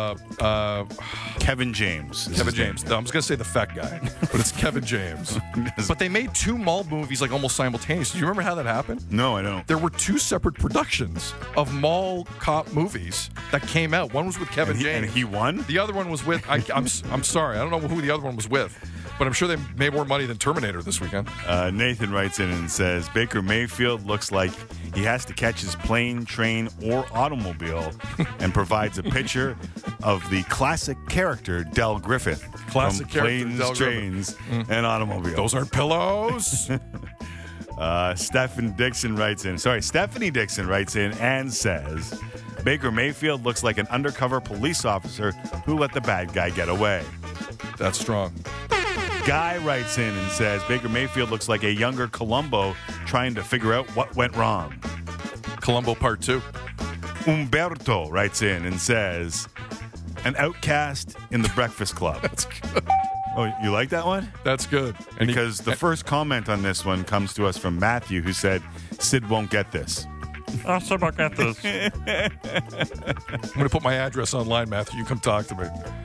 S3: Kevin James.
S2: Kevin James. No, I was going to say the fat guy, but it's Kevin James. But they made 2 mall movies like almost simultaneously. Do you remember how that happened?
S3: No, I don't.
S2: There were 2 separate productions of mall cop movies that came out. One was with Kevin James.
S3: And he won?
S2: The other one was with, I'm sorry, I don't know who the other one was with. But I'm sure they made more money than Terminator this weekend.
S3: Nathan writes in and says, Baker Mayfield looks like he has to catch his plane, train, or automobile and provides a picture of the classic character Del Griffith
S2: Classic
S3: from Planes,
S2: Del
S3: Trains, and Automobiles.
S2: Those aren't pillows.
S3: Stephanie Dixon writes in and says, Baker Mayfield looks like an undercover police officer who let the bad guy get away.
S2: That's strong.
S3: Guy writes in and says, Baker Mayfield looks like a younger Columbo trying to figure out what went wrong.
S2: Columbo Part 2.
S3: Umberto writes in and says, an outcast in the Breakfast Club.
S2: That's good.
S3: Oh, you like that one?
S2: That's good. And
S3: Because the first comment on this one comes to us from Matthew, who said, Sid won't get this.
S2: Oh, Sid won't get this. I'm going to put my address online, Matthew. You come talk to me.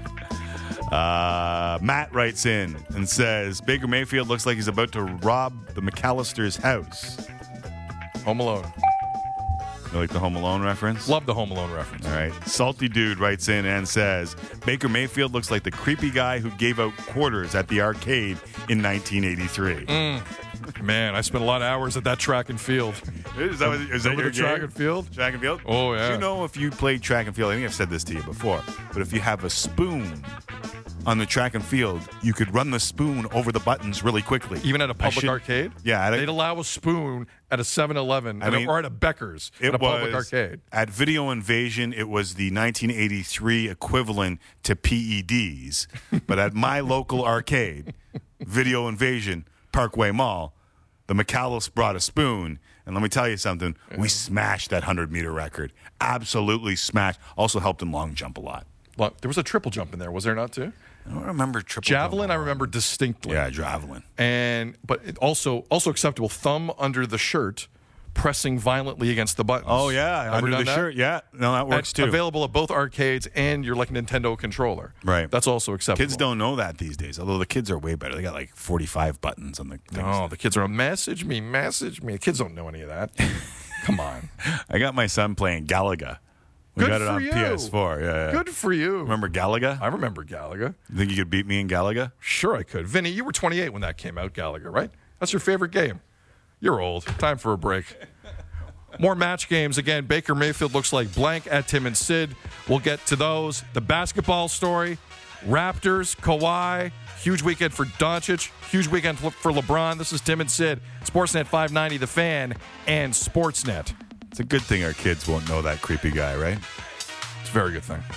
S3: Matt writes in and says, Baker Mayfield looks like he's about to rob the McAllister's house.
S2: Home Alone.
S3: You like the Home Alone reference?
S2: Love the Home Alone reference.
S3: All right. Salty Dude writes in and says, Baker Mayfield looks like the creepy guy who gave out quarters at the arcade in 1983.
S2: Man, I spent a lot of hours at that track and field.
S3: Is that your
S2: track
S3: game?
S2: and field?
S3: Track and field?
S2: Oh, yeah.
S3: Do you know if you played track and field, I think I've said this to you before, but if you have a spoon on the track and field, you could run the spoon over the buttons really quickly.
S2: Even at a public arcade?
S3: Yeah.
S2: They'd allow a spoon at a 7-Eleven or at a Becker's at a public arcade.
S3: At Video Invasion, it was the 1983 equivalent to PEDs. But at my local arcade, Video Invasion, Parkway Mall, the McAllis brought a spoon. And let me tell you something. We smashed that 100-meter record. Absolutely smashed. Also helped in long jump a lot.
S2: Look, there was a triple jump in there, was there not, too?
S3: I don't remember triple
S2: Javelin,
S3: jump.
S2: I remember distinctly.
S3: Yeah, javelin.
S2: But it also acceptable, thumb under the shirt, pressing violently against the buttons.
S3: Oh, yeah,
S2: Ever
S3: under
S2: done
S3: the
S2: that?
S3: shirt. Yeah, no, that works too.
S2: Available at both arcades and your like Nintendo controller.
S3: Right.
S2: That's also acceptable.
S3: Kids don't know that these days, although the kids are way better. They got like 45 buttons on the things.
S2: No, the kids are message me. The kids don't know any of that. Come on.
S3: I got my son playing Galaga. We
S2: Good
S3: got it
S2: for
S3: on
S2: you.
S3: PS4. Yeah.
S2: Good for you.
S3: Remember Galaga?
S2: I remember Galaga.
S3: You think you could beat me in Galaga?
S2: Sure I could. Vinny, you were 28 when that came out, Galaga, right? That's your favorite game. You're old. Time for a break. More match games. Again, Baker Mayfield looks like blank at Tim and Sid. We'll get to those. The basketball story. Raptors, Kawhi. Huge weekend for Doncic. Huge weekend for LeBron. This is Tim and Sid. Sportsnet 590, The Fan, and Sportsnet.
S3: It's a good thing our kids won't know that creepy guy, right?
S2: It's a very good thing.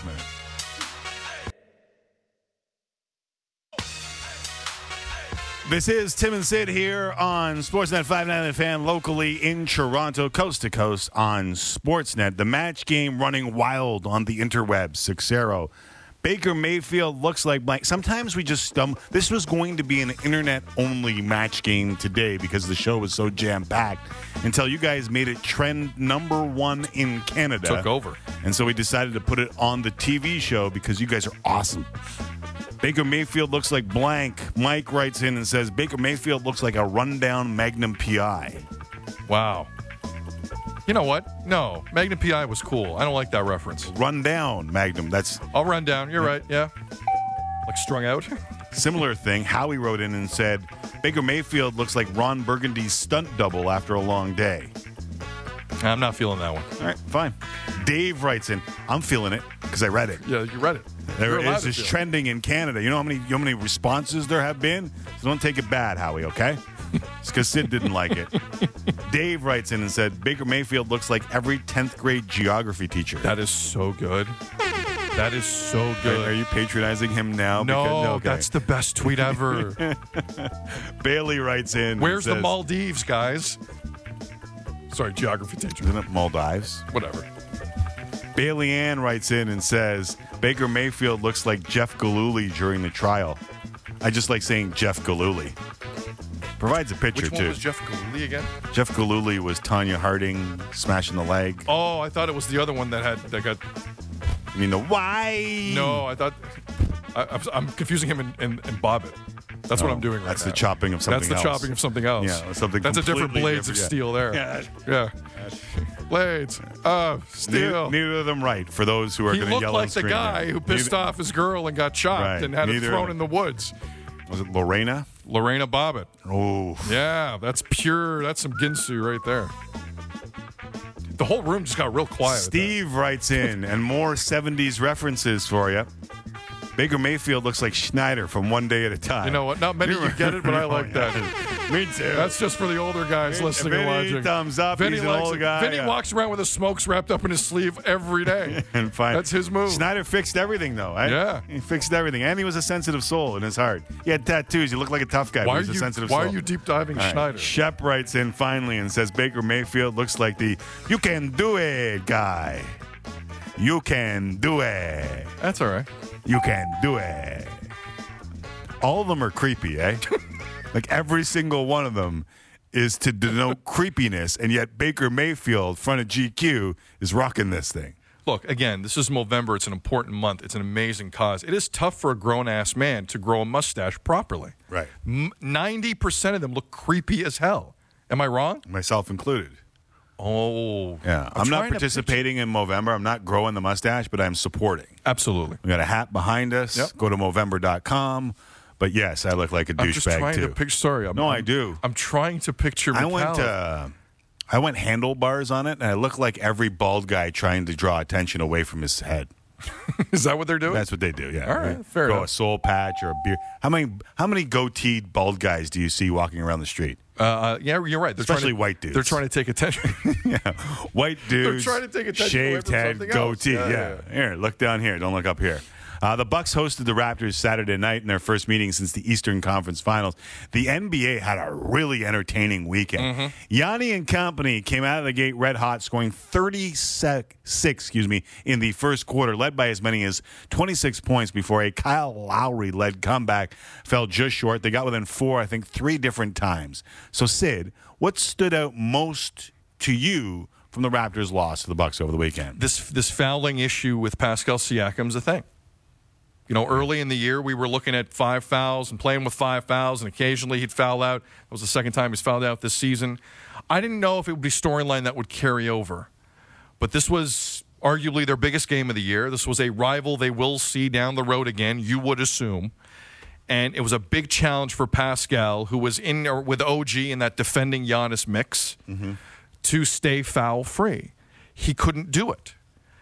S3: This is Tim and Sid here on Sportsnet 590 The Fan, locally in Toronto, coast to coast on Sportsnet. The match game running wild on the interwebs. 6-0. Baker Mayfield looks like blank. Sometimes we just stumble. This was going to be an internet-only match game today because the show was so jam-packed until you guys made it trend number one in Canada.
S2: Took over.
S3: And so we decided to put it on the TV show because you guys are awesome. Baker Mayfield looks like blank. Mike writes in and says, Baker Mayfield looks like a rundown Magnum P.I.
S2: Wow. You know what? No, Magnum P.I. was cool. I don't like that reference.
S3: Rundown Magnum. That's
S2: I'll run down. You're right. Yeah. Like strung out.
S3: similar thing. Howie wrote in and said, Baker Mayfield looks like Ron Burgundy's stunt double after a long day.
S2: I'm not feeling that one.
S3: All right, fine. Dave writes in, I'm feeling it because I read it.
S2: Yeah, you read it.
S3: There
S2: You're
S3: is this trending in Canada. You know how many responses there have been? So don't take it bad, Howie, okay? It's because Sid didn't like it. Dave writes in and said, Baker Mayfield looks like every 10th grade geography teacher.
S2: That is so good. That is so good.
S3: Are you patronizing him now?
S2: No,
S3: okay.
S2: that's the best tweet ever.
S3: Bailey writes in.
S2: Where's
S3: and
S2: the
S3: says,
S2: Maldives, guys? Sorry, geography teacher.
S3: Isn't it Maldives?
S2: Whatever.
S3: Bailey Ann writes in and says, Baker Mayfield looks like Jeff Gillooly during the trial. I just like saying Jeff Gillooly. Provides a picture,
S2: Which one
S3: too.
S2: was Jeff Gillooly again?
S3: Jeff Gillooly was Tanya Harding smashing the leg.
S2: Oh, I thought it was the other one that got.
S3: I mean, the why?
S2: No, I thought. I'm confusing him and Bobbitt. That's what I'm doing right
S3: That's
S2: now.
S3: the chopping of something else.
S2: That's the chopping of something else.
S3: Yeah, something
S2: That's a different
S3: completely
S2: blades of
S3: different,
S2: steel there.
S3: Yeah.
S2: Blades of steel.
S3: Neither of them right for those who are
S2: He
S3: going to
S2: looked
S3: yell
S2: like
S3: and
S2: the
S3: scream.
S2: guy who pissed off his girl and got chopped
S3: Right.
S2: and had it
S3: Neither
S2: thrown
S3: of
S2: in the woods.
S3: Was it Lorena?
S2: Lorena Bobbitt.
S3: Oh.
S2: Yeah, that's pure. That's some Ginsu right there. The whole room just got real quiet.
S3: Steve writes in, and more 70s references for you. Baker Mayfield looks like Schneider from One Day at a Time.
S2: You know what? Not many you get it, but I like that.
S3: Me too.
S2: That's just for the older guys listening and
S3: Vinny
S2: watching.
S3: thumbs up. He's an old guy.
S2: Vinny walks around with his smokes wrapped up in his sleeve every day.
S3: And fine.
S2: That's his move.
S3: Snyder fixed everything, though. Right?
S2: Yeah.
S3: He fixed everything. And he was a sensitive soul in his heart. He had tattoos. He looked like a tough guy, but he was a sensitive soul.
S2: Why are you deep diving
S3: All right.
S2: Schneider?
S3: Shep writes in finally and says Baker Mayfield looks like the you can do it guy. You can do it.
S2: That's all right.
S3: You can do it. All of them are creepy, eh? Like every single one of them is to denote creepiness, and yet Baker Mayfield, front of GQ, is rocking this thing.
S2: Look, again, this is Movember. It's an important month. It's an amazing cause. It is tough for a grown-ass man to grow a mustache properly.
S3: Right.
S2: 90% of them look creepy as hell. Am I wrong?
S3: Myself included.
S2: Oh.
S3: Yeah. I'm not
S2: trying to
S3: participating in Movember. I'm not growing the mustache, but I'm supporting.
S2: Absolutely.
S3: We got a hat behind us.
S2: Yep.
S3: Go to Movember.com. But yes, I look like a
S2: I'm just
S3: douchebag
S2: trying
S3: too.
S2: to picture. Sorry,
S3: I do.
S2: I'm trying to picture.
S3: I
S2: McCallum.
S3: went handlebars on it, and I look like every bald guy trying to draw attention away from his head.
S2: Is that what they're doing?
S3: That's what they do. Yeah.
S2: All right, fair
S3: Grow
S2: enough.
S3: a soul patch or a beard. How many goateed bald guys do you see walking around the street?
S2: Yeah, you're right. They're
S3: Especially
S2: trying to,
S3: white dudes.
S2: They're trying to take attention.
S3: Yeah, white dudes.
S2: trying to take attention
S3: shaved
S2: away from
S3: head,
S2: something else.
S3: goatee.
S2: Yeah,
S3: Yeah. Here, look down here. Don't look up here. The Bucks hosted the Raptors Saturday night in their first meeting since the Eastern Conference Finals. The NBA had a really entertaining weekend. Yanni and company came out of the gate red hot, scoring 36 in the first quarter, led by as many as 26 points before a Kyle Lowry-led comeback fell just short. They got within 4, I think, 3 different times. So, Sid, what stood out most to you from the Raptors' loss to the Bucks over the weekend?
S2: This fouling issue with Pascal Siakam's a thing. You know, early in the year, we were looking at 5 fouls and playing with 5 fouls, and occasionally he'd foul out. That was the second time he's fouled out this season. I didn't know if it would be storyline that would carry over. But this was arguably their biggest game of the year. This was a rival they will see down the road again, you would assume. And it was a big challenge for Pascal, who was in with OG in that defending Giannis mix, to stay foul-free. He couldn't do it.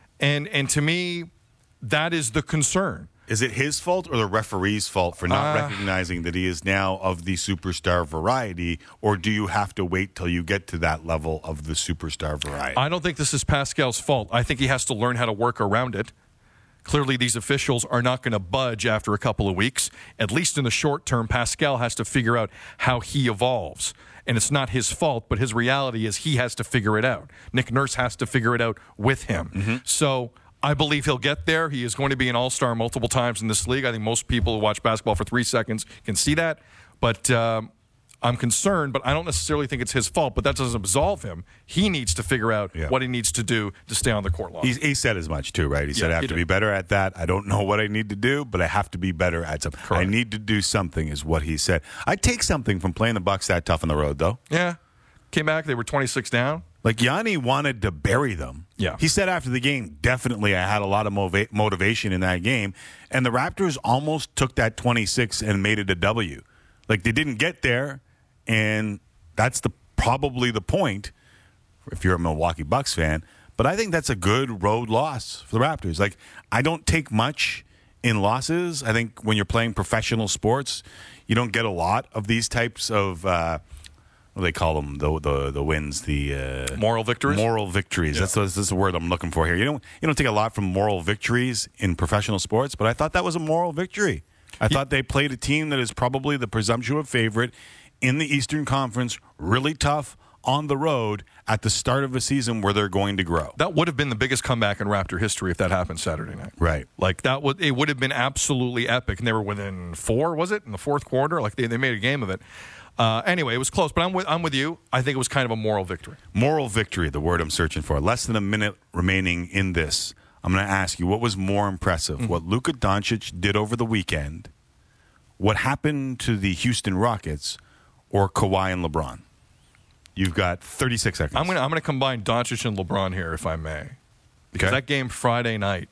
S2: And to me, that is the concern.
S3: Is it his fault or the referee's fault for not recognizing that he is now of the superstar variety, or do you have to wait till you get to that level of the superstar variety?
S2: I don't think this is Pascal's fault. I think he has to learn how to work around it. Clearly, these officials are not going to budge after a couple of weeks. At least in the short term, Pascal has to figure out how he evolves. And it's not his fault, but his reality is he has to figure it out. Nick Nurse has to figure it out with him. So I believe he'll get there. He is going to be an all-star multiple times in this league. I think most people who watch basketball for 3 seconds can see that. But I'm concerned, but I don't necessarily think it's his fault. But that doesn't absolve him. He needs to figure out what he needs to do to stay on the court longer.
S3: He said as much, too, right? He said, I have to be better at that. I don't know what I need to do, but I have to be better at something.
S2: Correct.
S3: I need to do something is what he said. I take something from playing the Bucks that tough on the road, though.
S2: Yeah. Came back. They were 26 down.
S3: Like, Yanni wanted to bury them.
S2: Yeah.
S3: He said after the game, definitely I had a lot of motivation in that game. And the Raptors almost took that 26 and made it a W. Like, they didn't get there, and that's probably the point if you're a Milwaukee Bucks fan. But I think that's a good road loss for the Raptors. Like, I don't take much in losses. I think when you're playing professional sports, you don't get a lot of these types of what do they call them? The wins, the
S2: Moral victories?
S3: Moral victories.
S2: Yeah.
S3: That's the word I'm looking for here. You don't take a lot from moral victories in professional sports, but I thought that was a moral victory. I thought they played a team that is probably the presumptive favorite in the Eastern Conference, really tough on the road at the start of a season where they're going to grow.
S2: That would have been the biggest comeback in Raptor history if that happened Saturday night.
S3: Right.
S2: Like it would have been absolutely epic, and they were within 4, was it, in the fourth quarter? Like they made a game of it. Anyway, it was close, but I'm with you. I think it was kind of a moral victory.
S3: Moral victory, the word I'm searching for. Less than a minute remaining in this. I'm going to ask you, what was more impressive? What Luka Doncic did over the weekend, what happened to the Houston Rockets, or Kawhi and LeBron? You've got 36 seconds.
S2: I'm gonna combine Doncic and LeBron here, if I may, because that game Friday night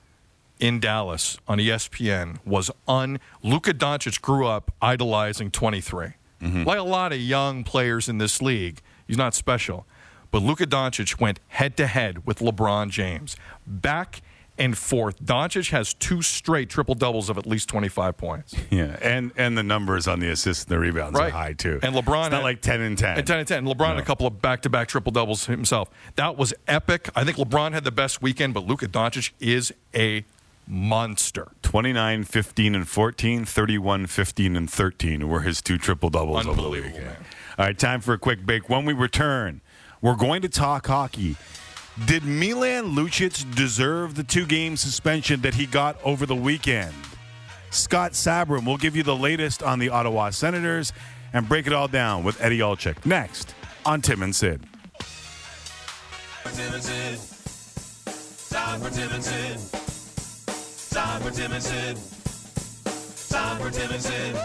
S2: in Dallas on ESPN was Luka Doncic grew up idolizing 23. Like a lot of young players in this league, he's not special. But Luka Doncic went head-to-head with LeBron James. Back and fourth. Doncic has 2 straight triple-doubles of at least 25 points.
S3: Yeah, and the numbers on the assists and the rebounds are high, too.
S2: And LeBron...
S3: It's not like 10 and 10.
S2: And 10 and 10. LeBron had a couple of back-to-back triple-doubles himself. That was epic. I think LeBron had the best weekend, but Luka Doncic is a monster.
S3: 29, 15, and 14, 31, 15, and 13 were his 2 triple-doubles over the weekend.
S2: Man.
S3: All right, time for a quick break. When we return, we're going to talk hockey. Did Milan Lucic deserve the 2-game suspension that he got over the weekend? Scott Sabrin will give you the latest on the Ottawa Senators and break it all down with Eddie Olczyk next on Tim and Sid.
S5: Tim and Sid. Time for Tim and Sid. Time for Tim and Sid. Time for Tim and Sid.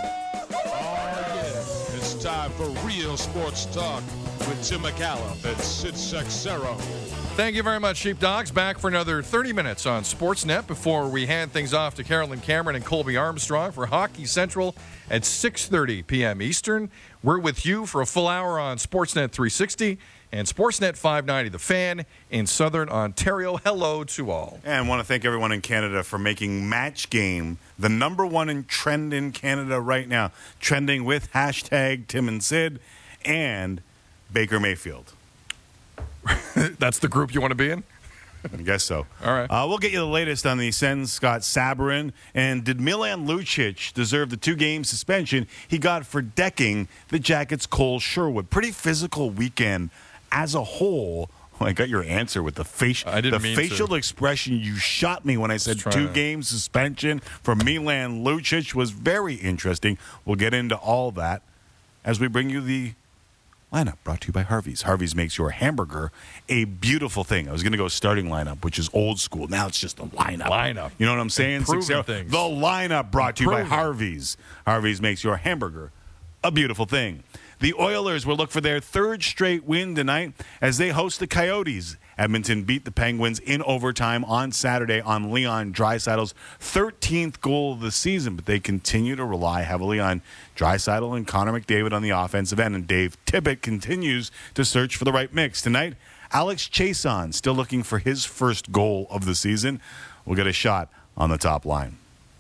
S6: It's time for real sports talk with Tim McCallum and Sid Sexero.
S2: Thank you very much, Sheepdogs. Back for another 30 minutes on Sportsnet before we hand things off to Carolyn Cameron and Colby Armstrong for Hockey Central at 6:30 p.m. Eastern. We're with you for a full hour on Sportsnet 360 and Sportsnet 590, The Fan in Southern Ontario. Hello to all.
S3: And I want to thank everyone in Canada for making Match Game the number 1 trend in Canada right now, trending with hashtag Tim and Sid and Baker Mayfield.
S2: That's the group you want to be in?
S3: I guess so.
S2: All right.
S3: We'll get you the latest on the Sens, Scott Sabrin. And did Milan Lucic deserve the 2-game suspension he got for decking the Jackets' Cole Sherwood? Pretty physical weekend as a whole. Well, I got your answer with the facial expression. You shot me when I said 2-game suspension for Milan Lucic was very interesting. We'll get into all that as we bring you the lineup brought to you by Harvey's. Harvey's makes your hamburger a beautiful thing. I was going to go starting lineup, which is old school. Now it's just a lineup. You know what I'm saying?
S2: Things.
S3: The lineup brought to you by Harvey's. Harvey's makes your hamburger a beautiful thing. The Oilers will look for their 3rd straight win tonight as they host the Coyotes. Edmonton beat the Penguins in overtime on Saturday on Leon Draisaitl's 13th goal of the season, but they continue to rely heavily on Draisaitl and Connor McDavid on the offensive end, and Dave Tippett continues to search for the right mix. Tonight, Alex Chiasson still looking for his first goal of the season. We'll get a shot on the top line.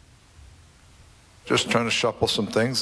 S7: Just trying to shuffle some things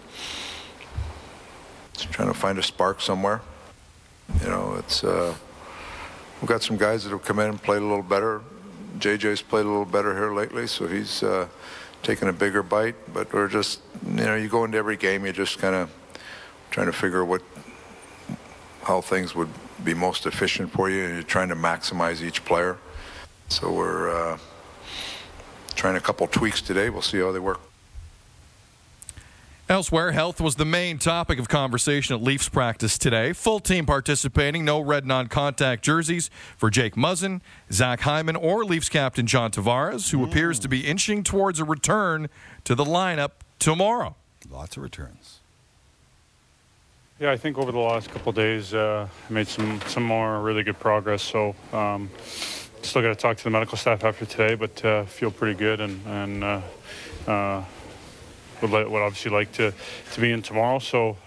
S7: just trying to find a spark somewhere. You know, it's we've got some guys that have come in and played a little better. JJ's played a little better here lately, so he's taken a bigger bite. But we're just, you go into every game, you're just kind of trying to figure how things would be most efficient for you, and you're trying to maximize each player. So we're trying a couple tweaks today. We'll see how they work.
S2: Elsewhere, health was the main topic of conversation at Leafs practice today. Full team participating, no red non-contact jerseys for Jake Muzzin, Zach Hyman, or Leafs captain John Tavares, who appears to be inching towards a return to the lineup tomorrow.
S3: Lots of returns.
S8: Yeah, I think over the last couple of days, I made some more really good progress. So still got to talk to the medical staff after today, but feel pretty good and would obviously like to be in tomorrow. So,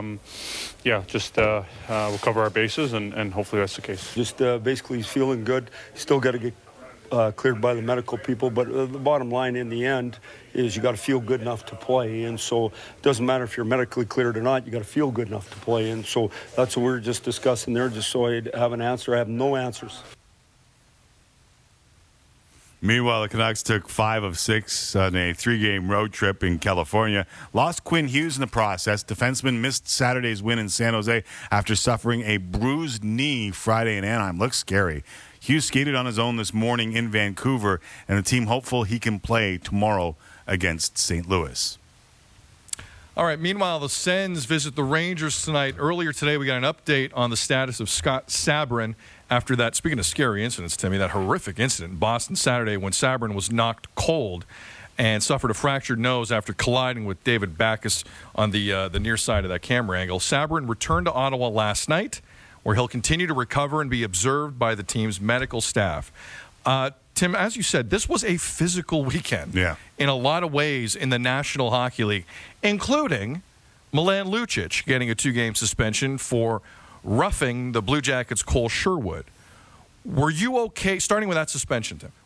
S8: we'll cover our bases, and hopefully that's the case.
S9: Just basically he's feeling good. Still got to get cleared by the medical people, but the bottom line in the end is you got to feel good enough to play. And so it doesn't matter if you're medically cleared or not, you got to feel good enough to play. And so that's what we were just discussing there, just so I have an answer. I have no answers.
S3: Meanwhile, the Canucks took 5 of 6 on a 3-game road trip in California. Lost Quinn Hughes in the process. Defenseman missed Saturday's win in San Jose after suffering a bruised knee Friday in Anaheim. Looks scary. Hughes skated on his own this morning in Vancouver, and the team hopeful he can play tomorrow against St. Louis.
S2: All right, meanwhile, the Sens visit the Rangers tonight. Earlier today, we got an update on the status of Scott Sabrin after that, speaking of scary incidents, Timmy, that horrific incident in Boston Saturday when Sabrin was knocked cold and suffered a fractured nose after colliding with David Backes on the near side of that camera angle. Sabrin returned to Ottawa last night, where he'll continue to recover and be observed by the team's medical staff. Tim, as you said, this was a physical weekend in a lot of ways in the National Hockey League, including Milan Lucic getting a 2-game suspension for roughing the Blue Jackets' Cole Sherwood. Were you okay, starting with that suspension, Tim,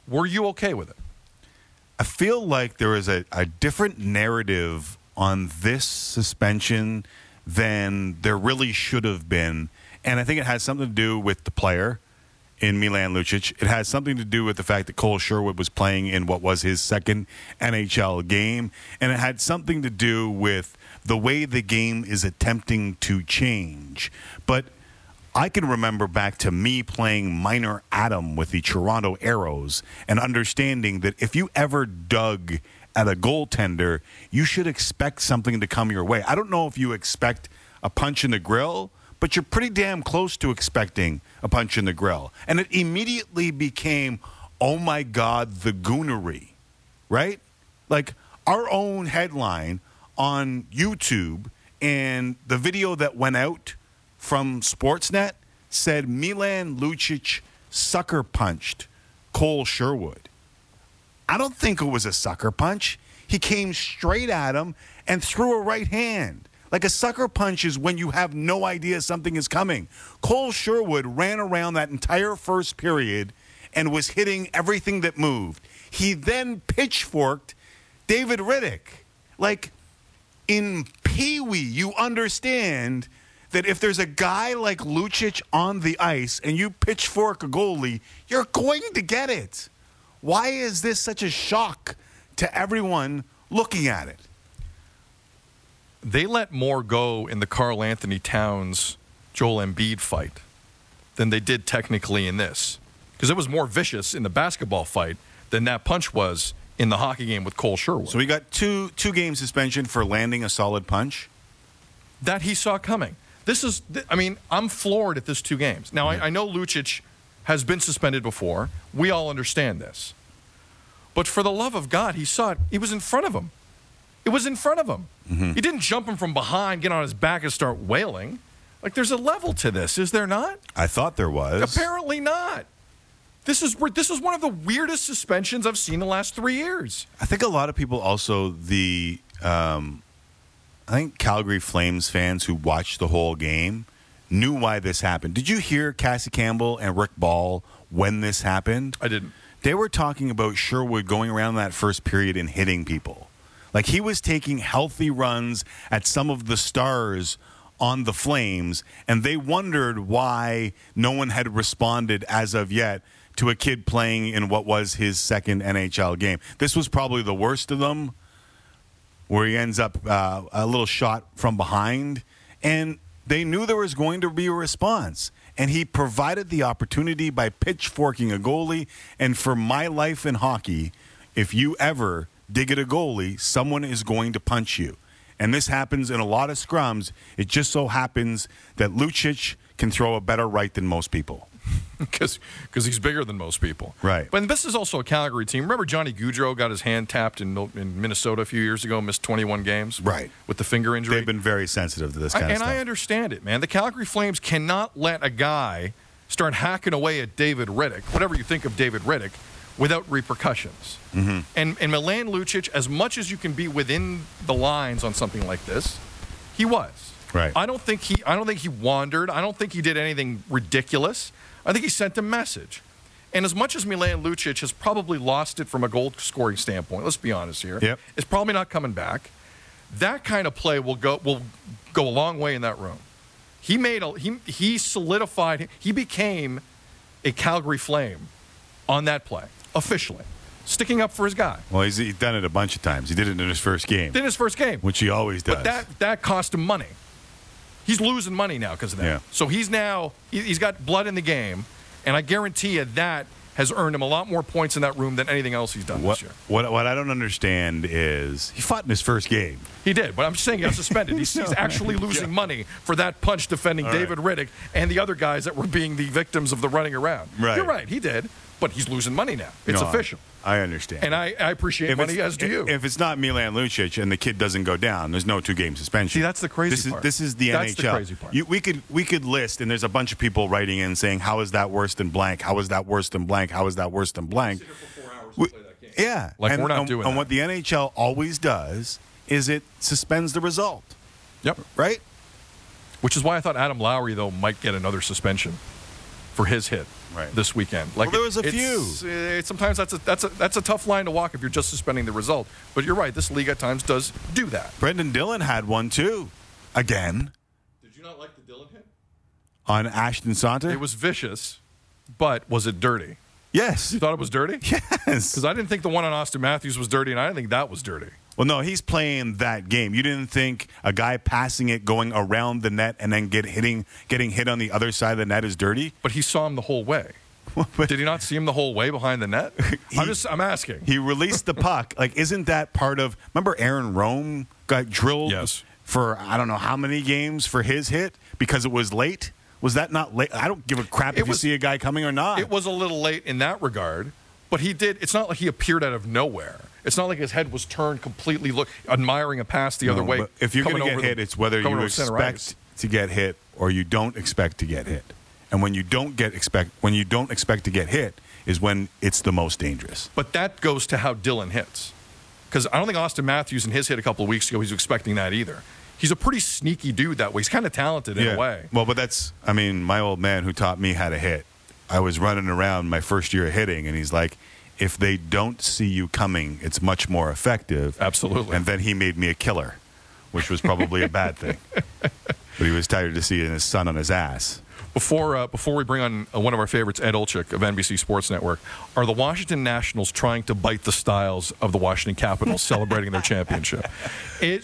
S2: Were you okay with it?
S3: I feel like there is a different narrative on this suspension than there really should have been. And I think it has something to do with the player in Milan Lucic. It has something to do with the fact that Cole Sherwood was playing in what was his second NHL game. And it had something to do with the way the game is attempting to change. But I can remember back to me playing minor Adam with the Toronto Arrows and understanding that if you ever dug at a goaltender, you should expect something to come your way. I don't know if you expect a punch in the grill, but you're pretty damn close to expecting a punch in the grill. And it immediately became, oh my God, the goonery, right? Like our own headline on YouTube and the video that went out from Sportsnet said Milan Lucic sucker punched Cole Sherwood. I don't think it was a sucker punch. He came straight at him and threw a right hand. Like a sucker punch is when you have no idea something is coming. Cole Sherwood ran around that entire first period and was hitting everything that moved. He then pitchforked David Riddick. Like in Pee Wee, you understand that if there's a guy like Lucic on the ice and you pitchfork a goalie, you're going to get it. Why is this such a shock to everyone looking at it?
S2: They let more go in the Karl Anthony Towns Joel Embiid fight than they did technically in this. Because it was more vicious in the basketball fight than that punch was in the hockey game with Cole Sherwood.
S3: So we got two-game suspension for landing a solid punch?
S2: That he saw coming. I'm floored at this 2 games. Now, I know Lucic has been suspended before. We all understand this. But for the love of God, he saw it. He was in front of him. It was in front of him. Mm-hmm. He didn't jump him from behind, get on his back, and start wailing. Like, there's a level to this, is there not?
S3: I thought there was.
S2: Apparently not. This is one of the weirdest suspensions I've seen in the last 3 years.
S3: I think a lot of people also, I think Calgary Flames fans who watched the whole game knew why this happened. Did you hear Cassie Campbell and Rick Ball when this happened?
S2: I didn't.
S3: They were talking about Sherwood going around that first period and hitting people. Like he was taking healthy runs at some of the stars on the Flames, and they wondered why no one had responded as of yet to a kid playing in what was his second NHL game. This was probably the worst of them, where he ends up a little shot from behind, and they knew there was going to be a response. And he provided the opportunity by pitchforking a goalie. And for my life in hockey, if you ever dig at a goalie, someone is going to punch you. And this happens in a lot of scrums. It just so happens that Lucic can throw a better right than most people.
S2: Because he's bigger than most people.
S3: Right.
S2: But this is also a Calgary team. Remember Johnny Gaudreau got his hand tapped in Minnesota a few years ago, missed 21 games?
S3: Right.
S2: With the finger injury?
S3: They've been very sensitive to this kind of stuff.
S2: And I understand it, man. The Calgary Flames cannot let a guy start hacking away at David Riddick, whatever you think of David Riddick, without repercussions.
S3: Mm-hmm.
S2: And Milan Lucic, as much as you can be within the lines on something like this, he was.
S3: Right.
S2: I don't think he wandered. I don't think he did anything ridiculous. I think he sent a message. And as much as Milan Lucic has probably lost it from a goal scoring standpoint, let's be honest here,
S3: yep.
S2: It's probably not coming back. That kind of play will go a long way in that room. He solidified, he became a Calgary Flame on that play, officially, sticking up for his guy.
S3: Well, he's done it a bunch of times. He did it in his first game. Which he always does.
S2: But that cost him money. He's losing money now because of that.
S3: Yeah.
S2: So he's got blood in the game, and I guarantee you that has earned him a lot more points in that room than anything else he's done this year.
S3: What I don't understand is he fought in his first game.
S2: He did, but I'm just saying he got suspended. He's actually losing money for that punch defending David Riddick and the other guys that were being the victims of the running around.
S3: Right.
S2: You're right, he did, but he's losing money now. It's official.
S3: I understand.
S2: And I appreciate money, as do you.
S3: If it's not Milan Lucic and the kid doesn't go down, there's no 2-game suspension.
S2: See, that's the crazy part.
S3: This is the
S2: That's
S3: NHL.
S2: the crazy part.
S3: We could list, and there's a bunch of people writing in saying, how is that worse than blank? How is that worse than blank? How is that worse than blank? Yeah.
S2: Like, we're not doing that.
S3: And what the NHL always does is it suspends the result.
S2: Yep.
S3: Right?
S2: Which is why I thought Adam Lowry, though, might get another suspension for his hit. this weekend. Like,
S3: there was a few.
S2: Sometimes that's a tough line to walk if you're just suspending the result. But you're right. This league at times does do that.
S3: Brendan Dillon had one too. Again.
S2: Did you not like the Dillon hit?
S3: On Ashton Saunter?
S2: It was vicious, but was it dirty?
S3: Yes.
S2: You thought it was dirty?
S3: Yes.
S2: Because I didn't think the one on Austin Matthews was dirty, and I didn't think that was dirty.
S3: Well, no, he's playing that game. You didn't think a guy passing it, going around the net, and then getting hit on the other side of the net is dirty?
S2: But he saw him the whole way. Did he not see him the whole way behind the net? I'm asking.
S3: He released the puck. Like, isn't that part of... Remember Aaron Rome got drilled for I don't know how many games for his hit because it was late? Was that not late? I don't give a crap if you see a guy coming or not.
S2: It was a little late in that regard, but he did. It's not like he appeared out of nowhere. It's not like his head was turned completely, admiring a pass the other way.
S3: But if you're going to get hit, it's whether you expect to get hit or you don't expect to get hit. And when you don't expect to get hit is when it's the most dangerous.
S2: But that goes to how Dillon hits. Because I don't think Austin Matthews in his hit a couple of weeks ago, he's expecting that either. He's a pretty sneaky dude that way. He's kind of talented in a way.
S3: Well, but my old man who taught me how to hit, I was running around my first year of hitting, and he's like, if they don't see you coming, it's much more effective.
S2: Absolutely.
S3: And then he made me a killer, which was probably a bad thing. But he was tired to see his son on his ass.
S2: Before we bring on one of our favorites, Ed Olczyk of NBC Sports Network, are the Washington Nationals trying to bite the styles of the Washington Capitals celebrating their championship? It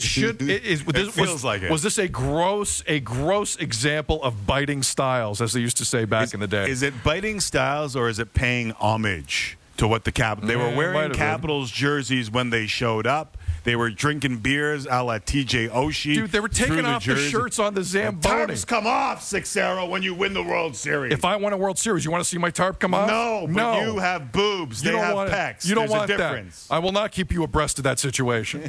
S2: feels like it. Was this a gross example of biting styles, as they used to say back in the day?
S3: Is it biting styles or is it paying homage to what the Capitals? They were wearing Capitals jerseys when they showed up. They were drinking beers a la TJ Oshie.
S2: Dude, they were taking off the shirts on the Zamboni.
S3: Tarps come off, Sixero, when you win the World Series.
S2: If I won a World Series, you want to see my tarp come off?
S3: No, but you have boobs. They have pecs.
S2: You don't want
S3: a difference.
S2: that. I will not keep you abreast of that situation.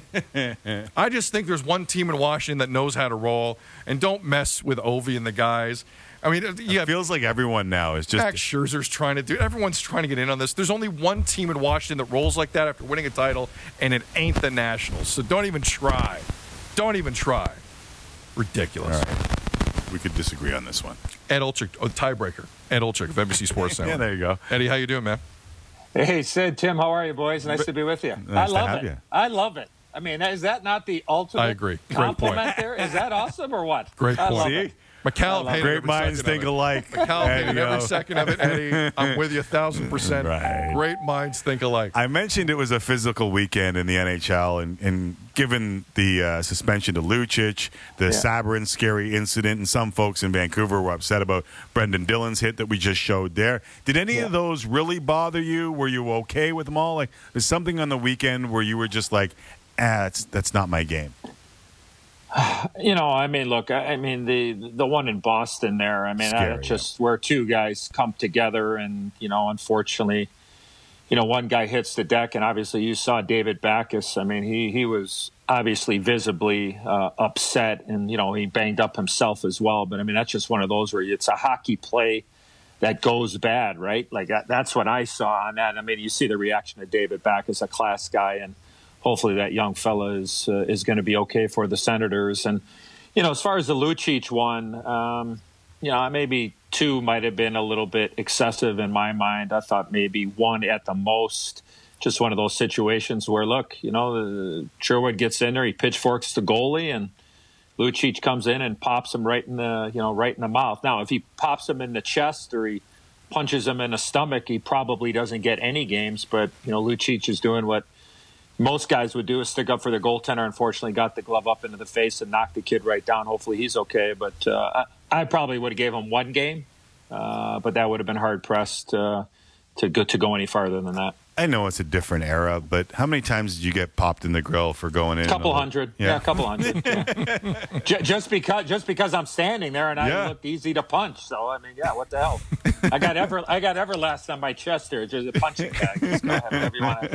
S2: I just think there's one team in Washington that knows how to roll, and don't mess with Ovi and the guys. I mean, it
S3: feels like everyone now is just...
S2: Max Scherzer's trying to do... Everyone's trying to get in on this. There's only one team in Washington that rolls like that after winning a title, and it ain't the Nationals. So don't even try. Don't even try. Ridiculous.
S3: All right. We could disagree on this one.
S2: Ed Olczyk, tiebreaker. Ed Olczyk of NBC Sports Network.
S3: Yeah, there you go.
S2: Eddie, how you doing, man?
S10: Hey, Sid, Tim, how are you, boys? Nice to be with you.
S3: Nice to have you.
S10: I love it. I mean, is that not the ultimate
S2: I agree. Great
S10: compliment
S2: point.
S10: there? Is that awesome or what?
S2: Great point.
S3: See?
S2: McCallum hated
S3: Great minds think alike.
S2: McCallum hated every second of it, Eddie. I'm with you 1,000%.
S3: Right.
S2: Great minds think alike.
S3: I mentioned it was a physical weekend in the NHL, and given the suspension to Lucic, the Sabrin scary incident, and some folks in Vancouver were upset about Brendan Dillon's hit that we just showed there. Did any of those really bother you? Were you okay with them all? Like, there's something on the weekend where you were just like, that's not my game.
S10: You know, I mean, look, I mean, the one in Boston there, I mean, that's just where two guys come together and, you know, unfortunately, you know, one guy hits the deck, and obviously you saw David Backes. I mean, he was obviously visibly upset, and, you know, he banged up himself as well. But, I mean, that's just one of those where it's a hockey play that goes bad, right? Like, that's what I saw on that. I mean, you see the reaction of David Backes, a class guy, and hopefully that young fella is going to be okay for the Senators. And, you know, as far as the Lucic one, you know, maybe two might have been a little bit excessive in my mind. I thought maybe one at the most. Just one of those situations where, look, you know, Sherwood gets in there, he pitchforks the goalie, and Lucic comes in and pops him right in the mouth. Now, if he pops him in the chest or he punches him in the stomach, he probably doesn't get any games. But, you know, Lucic is doing what most guys would do, is stick up for their goaltender. Unfortunately, got the glove up into the face and knocked the kid right down. Hopefully he's okay. But I probably would have gave him one game, but that would have been hard-pressed to go any farther than that.
S3: I know it's a different era, but how many times did you get popped in the grill for going in?
S10: A couple hundred. Yeah, a couple hundred. Yeah. just because I'm standing there and I looked easy to punch. So, I mean, what the hell? I got Everlast on my chest there. Just a punching bag. Just go ahead, whatever you want to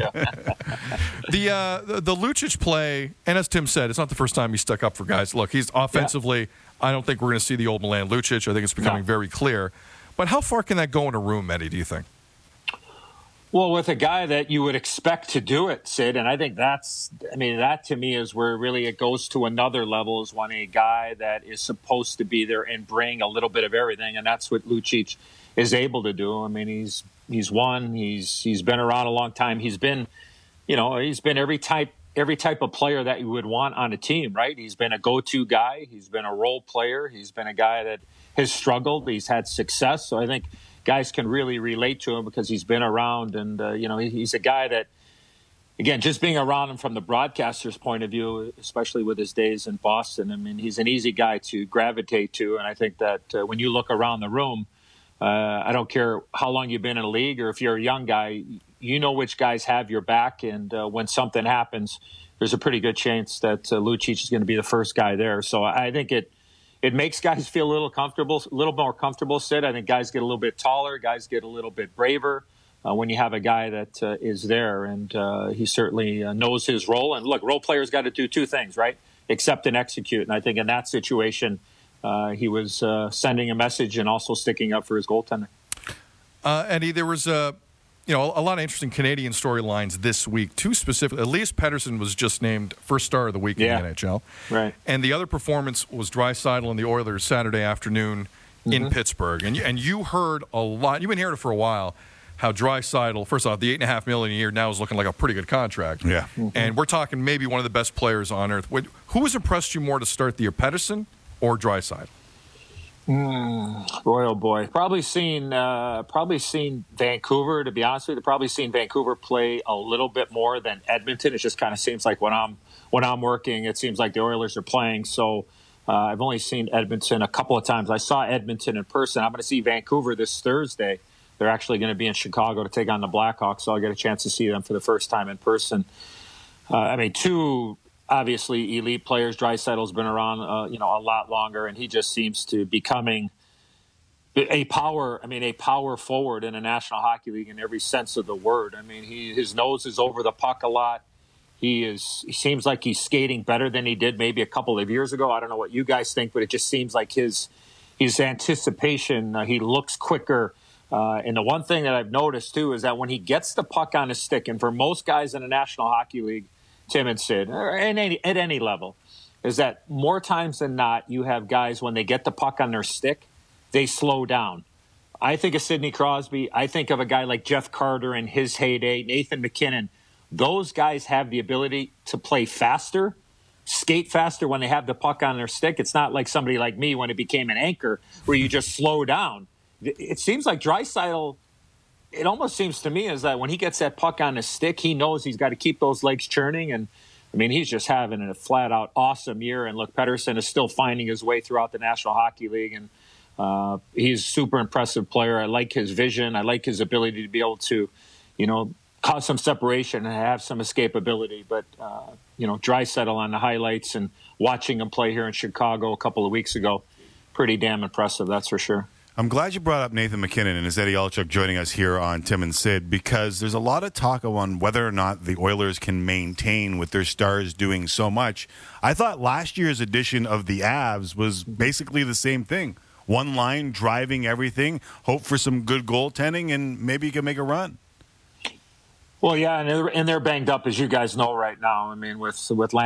S2: do. The Lucic play, and as Tim said, it's not the first time he stuck up for guys. Look, he's offensively, I don't think we're going to see the old Milan Lucic. I think it's becoming very clear. But how far can that go in a room, Eddie, do you think?
S10: Well, with a guy that you would expect to do it, Sid, and I think that to me is where really it goes to another level, is when a guy that is supposed to be there and bring a little bit of everything, and that's what Lucic is able to do. I mean, he's won. He's been around a long time. He's been every type of player that you would want on a team, right? He's been a go-to guy. He's been a role player. He's been a guy that has struggled. He's had success. So I think guys can really relate to him because he's been around, and he's a guy that, again, just being around him from the broadcaster's point of view, especially with his days in Boston, I mean, he's an easy guy to gravitate to. And I think that when you look around the room, I don't care how long you've been in a league or if you're a young guy, you know which guys have your back. And when something happens, there's a pretty good chance that Lucic is going to be the first guy there. So I think it makes guys feel a little more comfortable, Sid. I think guys get a little bit taller, guys get a little bit braver when you have a guy that is there. And he certainly knows his role. And look, role players got to do two things, right? Accept and execute. And I think in that situation, he was sending a message and also sticking up for his goaltender.
S2: Eddie, there was a lot of interesting Canadian storylines this week. Two specific. Elias Pettersson was just named first star of the week in the NHL.
S10: Right.
S2: And the other performance was Draisaitl and the Oilers Saturday afternoon in Pittsburgh. And you heard a lot. You've been hearing it for a while. How Draisaitl, first off, the $8.5 million a year now is looking like a pretty good contract.
S3: Yeah.
S2: And we're talking maybe one of the best players on earth. Who has impressed you more to start the year, Pettersson or Draisaitl?
S10: Boy, oh boy. Probably seen Vancouver, to be honest with you. Probably seen Vancouver play a little bit more than Edmonton. It just kind of seems like when I'm working, it seems like the Oilers are playing. So I've only seen Edmonton a couple of times. I saw Edmonton in person. I'm going to see Vancouver this Thursday. They're actually going to be in Chicago to take on the Blackhawks, so I'll get a chance to see them for the first time in person. Two obviously elite players. Draisaitl's been around, a lot longer, and he just seems to becoming a power forward in the National Hockey League in every sense of the word. I mean, his nose is over the puck a lot. He seems like he's skating better than he did maybe a couple of years ago. I don't know what you guys think, but it just seems like his anticipation. He looks quicker. And the one thing that I've noticed, too, is that when he gets the puck on his stick, and for most guys in the National Hockey League, Tim and Sid, or at any level, is that more times than not, you have guys, when they get the puck on their stick, they slow down. I think of Sidney Crosby. I think of a guy like Jeff Carter in his heyday, Nathan MacKinnon. Those guys have the ability to play faster, skate faster when they have the puck on their stick. It's not like somebody like me when it became an anchor where you just slow down. It seems like Draisaitl, it almost seems to me is that when he gets that puck on his stick, he knows he's got to keep those legs churning. And, I mean, he's just having a flat-out awesome year. And, look, Pettersson is still finding his way throughout the National Hockey League. And he's a super impressive player. I like his vision. I like his ability to be able to, cause some separation and have some escapability. But, Draisaitl on the highlights and watching him play here in Chicago a couple of weeks ago, pretty damn impressive, that's for sure.
S3: I'm glad you brought up Nathan MacKinnon and Eddie Olczyk joining us here on Tim and Sid, because there's a lot of talk on whether or not the Oilers can maintain with their stars doing so much. I thought last year's edition of the Avs was basically the same thing. One line driving everything, hope for some good goaltending, and maybe you can make a run.
S10: Well, yeah, and they're banged up, as you guys know right now. I mean, with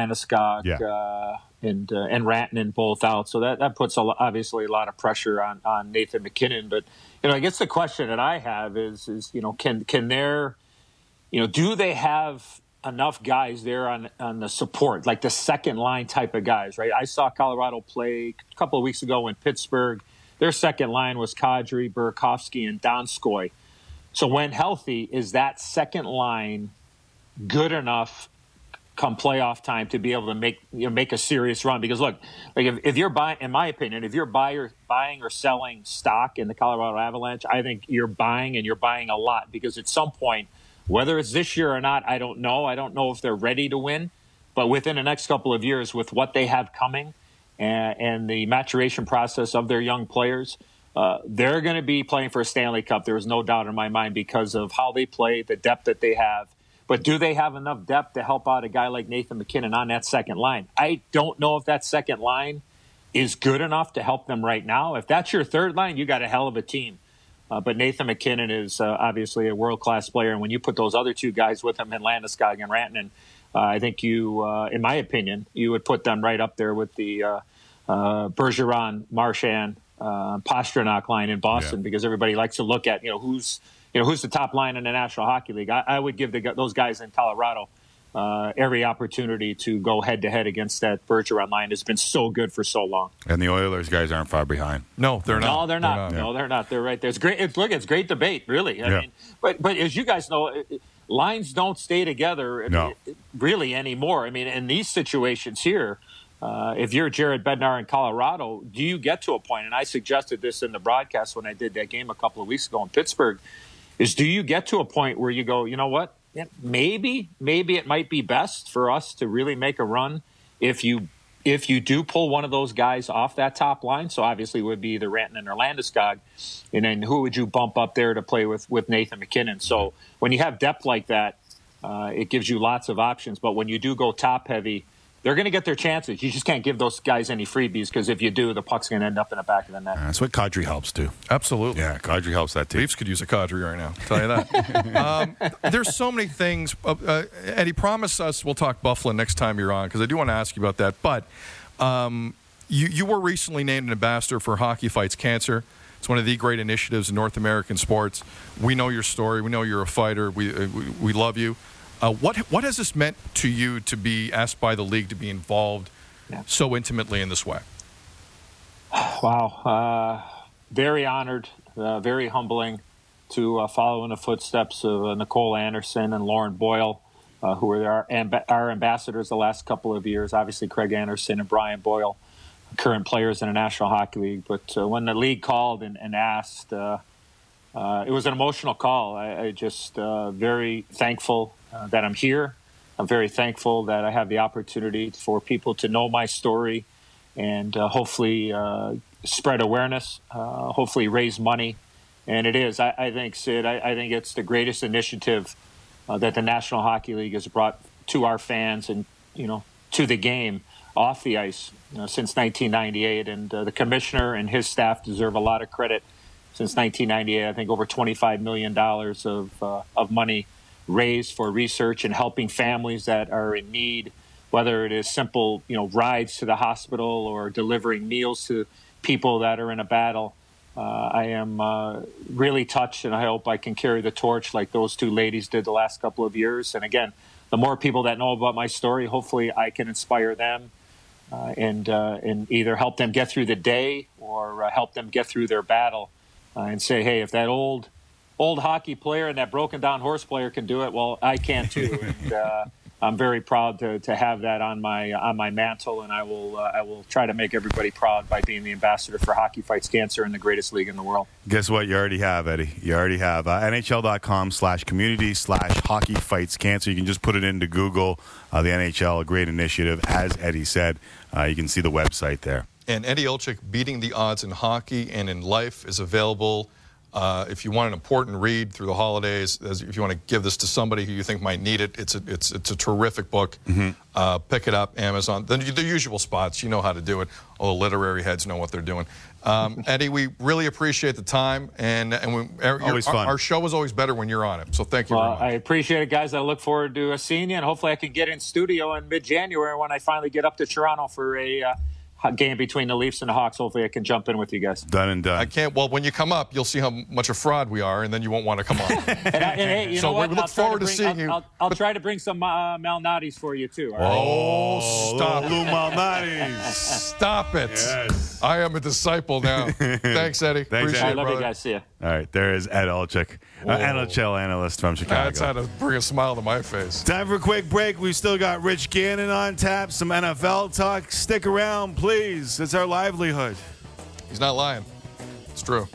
S10: Landeskog and Rantanen both out, so that puts obviously a lot of pressure on Nathan MacKinnon. But I guess the question that I have is can there, do they have enough guys there on the support, like the second line type of guys, right? I saw Colorado play a couple of weeks ago in Pittsburgh. Their second line was Kadri, Burakovsky, and Donskoy. So when healthy, is that second line good enough come playoff time to be able to make a serious run? Because look, like if you're buying, in my opinion, if you're buying or selling stock in the Colorado Avalanche, I think you're buying, and you're buying a lot, because at some point, whether it's this year or not, I don't know. I don't know if they're ready to win, but within the next couple of years, with what they have coming and the maturation process of their young players, they're going to be playing for a Stanley Cup. There is no doubt in my mind, because of how they play, the depth that they have. But do they have enough depth to help out a guy like Nathan MacKinnon on that second line? I don't know if that second line is good enough to help them right now. If that's your third line, you got a hell of a team. But Nathan MacKinnon is obviously a world-class player. And when you put those other two guys with him, in Landeskog and Rantanen, I think you, in my opinion, you would put them right up there with the Bergeron, Marchand, Pastrnak line in Boston because everybody likes to look at who's the top line in the National Hockey League. I would give those guys in Colorado every opportunity to go head-to-head against that Bergeron line. It's been so good for so long.
S3: And the Oilers guys aren't far behind.
S2: No, they're not.
S10: No, they're not. No, they're not. They're right there. It's great. It's great debate, really. I mean, but as you guys know, lines don't stay together really anymore. I mean, in these situations here, if you're Jared Bednar in Colorado, do you get to a point, and I suggested this in the broadcast when I did that game a couple of weeks ago in Pittsburgh, do you get to a point where you go, you know what? Yeah, maybe it might be best for us to really make a run if you do pull one of those guys off that top line. So obviously it would be either Rantanen or Landeskog, and then who would you bump up there to play with Nathan MacKinnon? So when you have depth like that, it gives you lots of options. But when you do go top heavy, they're going to get their chances. You just can't give those guys any freebies because if you do, the puck's going to end up in the back of the net.
S3: That's what Kadri helps too.
S2: Absolutely.
S3: Yeah, Kadri helps that too.
S2: Leafs could use a Kadri right now, I'll tell you that. There's so many things. Eddie, promise us we'll talk Buffalo next time you're on because I do want to ask you about that. But you were recently named an ambassador for Hockey Fights Cancer. It's one of the great initiatives in North American sports. We know your story. We know you're a fighter. We love you. What has this meant to you to be asked by the league to be involved so intimately in this way?
S10: Wow. Very honored, very humbling to follow in the footsteps of Nicole Anderson and Lauren Boyle, who were our ambassadors the last couple of years. Obviously, Craig Anderson and Brian Boyle, current players in the National Hockey League. But when the league called and asked, it was an emotional call. I just very thankful that I'm here. I'm very thankful that I have the opportunity for people to know my story and hopefully spread awareness, hopefully raise money. And it is. I think, Sid, I think it's the greatest initiative that the National Hockey League has brought to our fans and, to the game off the ice since 1998. And the commissioner and his staff deserve a lot of credit. Since 1998, I think over $25 million of money raised for research and helping families that are in need, whether it is simple, rides to the hospital or delivering meals to people that are in a battle. I am really touched, and I hope I can carry the torch like those two ladies did the last couple of years. And again, the more people that know about my story, hopefully I can inspire them and either help them get through the day or help them get through their battle and say, hey, if that old hockey player and that broken down horse player can do it, well, I can too. And I'm very proud to have that on my mantle, and I will try to make everybody proud by being the ambassador for Hockey Fights Cancer in the greatest league in the world.
S3: Guess what? You already have, Eddie. You already have. NHL.com/community/Hockey Fights Cancer. You can just put it into Google. The NHL, a great initiative. As Eddie said, you can see the website there.
S2: And Eddie Olczyk, Beating the Odds in Hockey and in Life, is available. If you want an important read through the holidays, if you want to give this to somebody who you think might need it, it's a terrific book. Mm-hmm. Pick it up, Amazon. The usual spots, you know how to do it. All the literary heads know what they're doing. Eddie, we really appreciate the time, and
S3: always fun.
S2: Our show is always better when you're on it. So thank you very much.
S10: I appreciate it, guys. I look forward to seeing you, and hopefully I can get in studio in mid-January when I finally get up to Toronto for a game between the Leafs and the Hawks. Hopefully I can jump in with you guys.
S3: Done and done.
S2: I can't. Well, when you come up, you'll see how much a fraud we are, and then you won't want to come on.
S10: Hey, you know what?
S2: We look forward to seeing you.
S10: I'll try to bring some Malnati's for you, too. All right?
S2: Oh, stop.
S3: Lou Malnati's.
S2: Stop it.
S3: Yes.
S2: I am a disciple now. Thanks, Eddie.
S3: Thanks,
S2: Appreciate
S3: Eddie.
S10: I love
S2: it,
S10: you guys. See ya.
S3: All right, there is Ed Olczyk, NHL analyst from Chicago.
S2: That's how to bring a smile to my face.
S3: Time for a quick break. We've still got Rich Gannon on tap, some NFL talk. Stick around, please. It's our livelihood.
S2: He's not lying. It's true.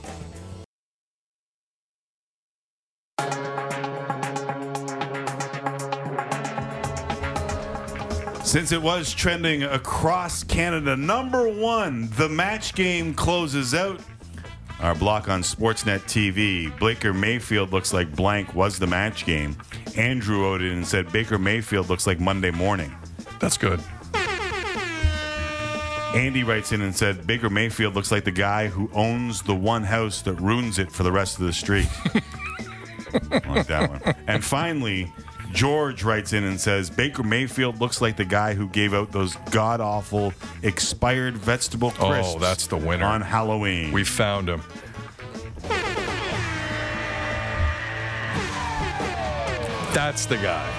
S3: Since it was trending across Canada, number one, the match game closes out. Our block on Sportsnet TV, Baker Mayfield looks like blank was the match game. Andrew wrote in and said Baker Mayfield looks like Monday morning.
S2: That's good.
S3: Andy writes in and said Baker Mayfield looks like the guy who owns the one house that ruins it for the rest of the street. I like that one. And finally, George writes in and says, Baker Mayfield looks like the guy who gave out those god-awful expired vegetable crisps.
S2: Oh, that's the winner.
S3: On Halloween.
S2: We found him. That's the guy.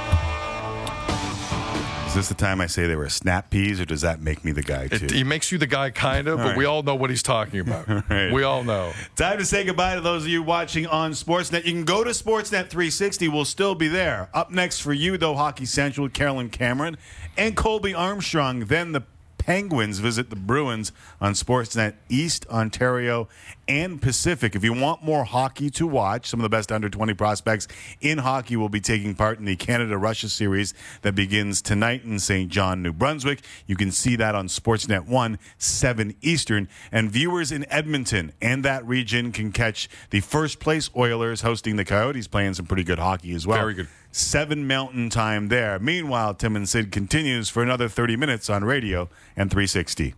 S3: Is this the time I say they were snap peas, or does that make me the guy, too?
S2: He makes you the guy, kind of, but we all know what he's talking about.
S3: Right.
S2: We all know.
S3: Time to say goodbye to those of you watching on Sportsnet. You can go to Sportsnet 360. We'll still be there. Up next for you, though, Hockey Central, Carolyn Cameron and Colby Armstrong. Then the Penguins visit the Bruins on Sportsnet East, Ontario, and Pacific. If you want more hockey to watch, some of the best under-20 prospects in hockey will be taking part in the Canada-Russia series that begins tonight in St. John, New Brunswick. You can see that on Sportsnet 1, 7 Eastern. And viewers in Edmonton and that region can catch the first-place Oilers hosting the Coyotes, playing some pretty good hockey as well.
S2: Very good.
S3: 7 Mountain Time there. Meanwhile, Tim and Sid continues for another 30 minutes on radio and 360.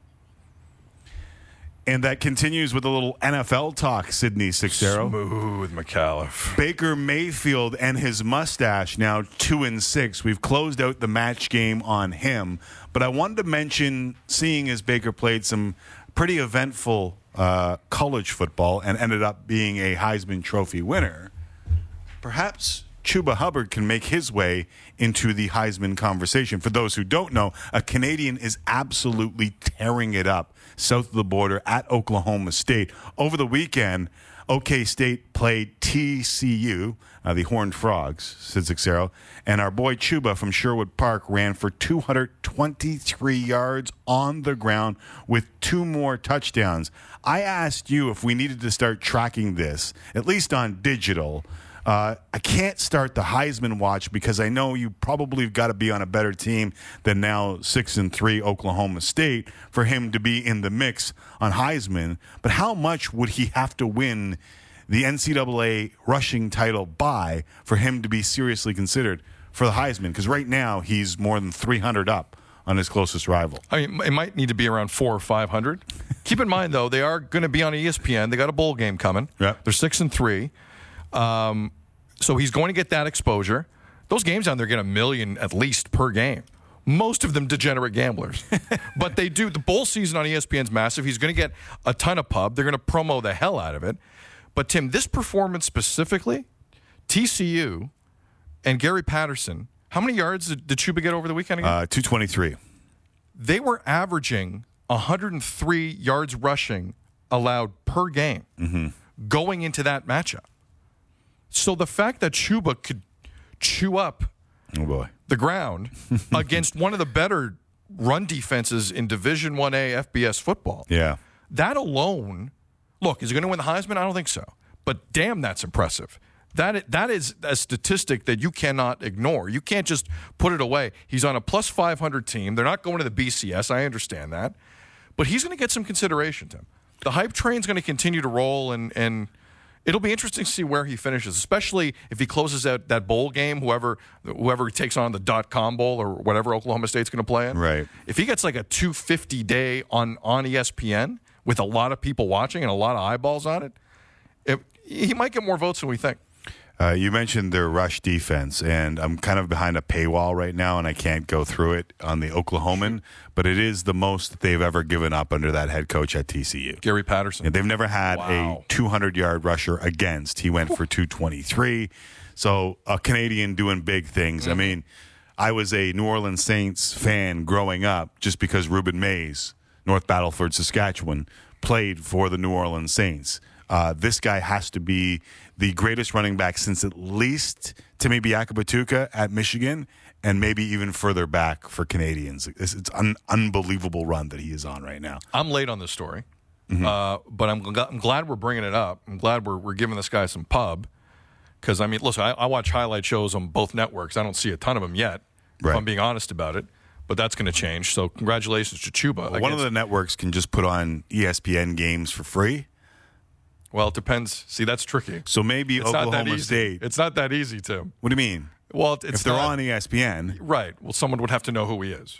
S3: And that continues with a little NFL talk, Sydney Sixero.
S2: Smooth McAuliffe.
S3: Baker Mayfield and his mustache, now 2-6. We've closed out the match game on him. But I wanted to mention, seeing as Baker played some pretty eventful college football and ended up being a Heisman Trophy winner, perhaps Chuba Hubbard can make his way into the Heisman conversation. For those who don't know, a Canadian is absolutely tearing it up south of the border at Oklahoma State. Over the weekend, OK State played TCU, the Horned Frogs, Sid Sixero, and our boy Chuba from Sherwood Park ran for 223 yards on the ground with 2 more touchdowns. I asked you if we needed to start tracking this, at least on digital. I can't start the Heisman watch because I know you probably got to be on a better team than now 6-3 Oklahoma State for him to be in the mix on Heisman. But how much would he have to win the NCAA rushing title by for him to be seriously considered for the Heisman? Because right now he's more than 300 up on his closest rival.
S2: I mean, it might need to be around 400 or 500. Keep in mind, though, they are going to be on ESPN. They got a bowl game coming.
S3: Yeah.
S2: They're 6-3. So he's going to get that exposure. Those games down there get $1 million at least per game. Most of them degenerate gamblers. But they do. The bowl season on ESPN's massive. He's going to get a ton of pub. They're going to promo the hell out of it. But, Tim, this performance specifically, TCU and Gary Patterson, how many yards did Chuba get over the weekend again?
S3: 223.
S2: They were averaging 103 yards rushing allowed per game going into that matchup. So the fact that Chuba could chew up the ground against one of the better run defenses in Division 1A FBS football, that alone, look, is he going to win the Heisman? I don't think so. But damn, that's impressive. That is a statistic that you cannot ignore. You can't just put it away. He's on a plus 500 team. They're not going to the BCS. I understand that. But he's going to get some consideration, Tim. The hype train's going to continue to roll, and it'll be interesting to see where he finishes, especially if he closes out that bowl game, whoever takes on the .com bowl or whatever Oklahoma State's going to play in.
S3: Right.
S2: If he gets like a 250 day on ESPN with a lot of people watching and a lot of eyeballs on it, he might get more votes than we think.
S3: You mentioned their rush defense, and I'm kind of behind a paywall right now, and I can't go through it on the Oklahoman, but it is the most that they've ever given up under that head coach at TCU.
S2: Gary Patterson.
S3: And they've never had a 200-yard rusher against. He went for 223. So a Canadian doing big things. I mean, I was a New Orleans Saints fan growing up just because Ruben Mays, North Battleford, Saskatchewan, played for the New Orleans Saints. This guy has to be the greatest running back since at least Timmy Biakabatuka at Michigan, and maybe even further back for Canadians. It's an unbelievable run that he is on right now.
S2: I'm late on this story, but I'm glad we're bringing it up. I'm glad we're giving this guy some pub, because, I mean, listen, I watch highlight shows on both networks. I don't see a ton of them yet, if I'm being honest about it. But that's going to change. So congratulations to Chuba.
S3: Well, one of the networks can just put on ESPN games for free.
S2: Well, it depends. See, that's tricky.
S3: So maybe it's Oklahoma State.
S2: It's not that easy, Tim.
S3: What do you mean?
S2: Well, it's
S3: if they're on ESPN.
S2: Right. Well, someone would have to know who he is.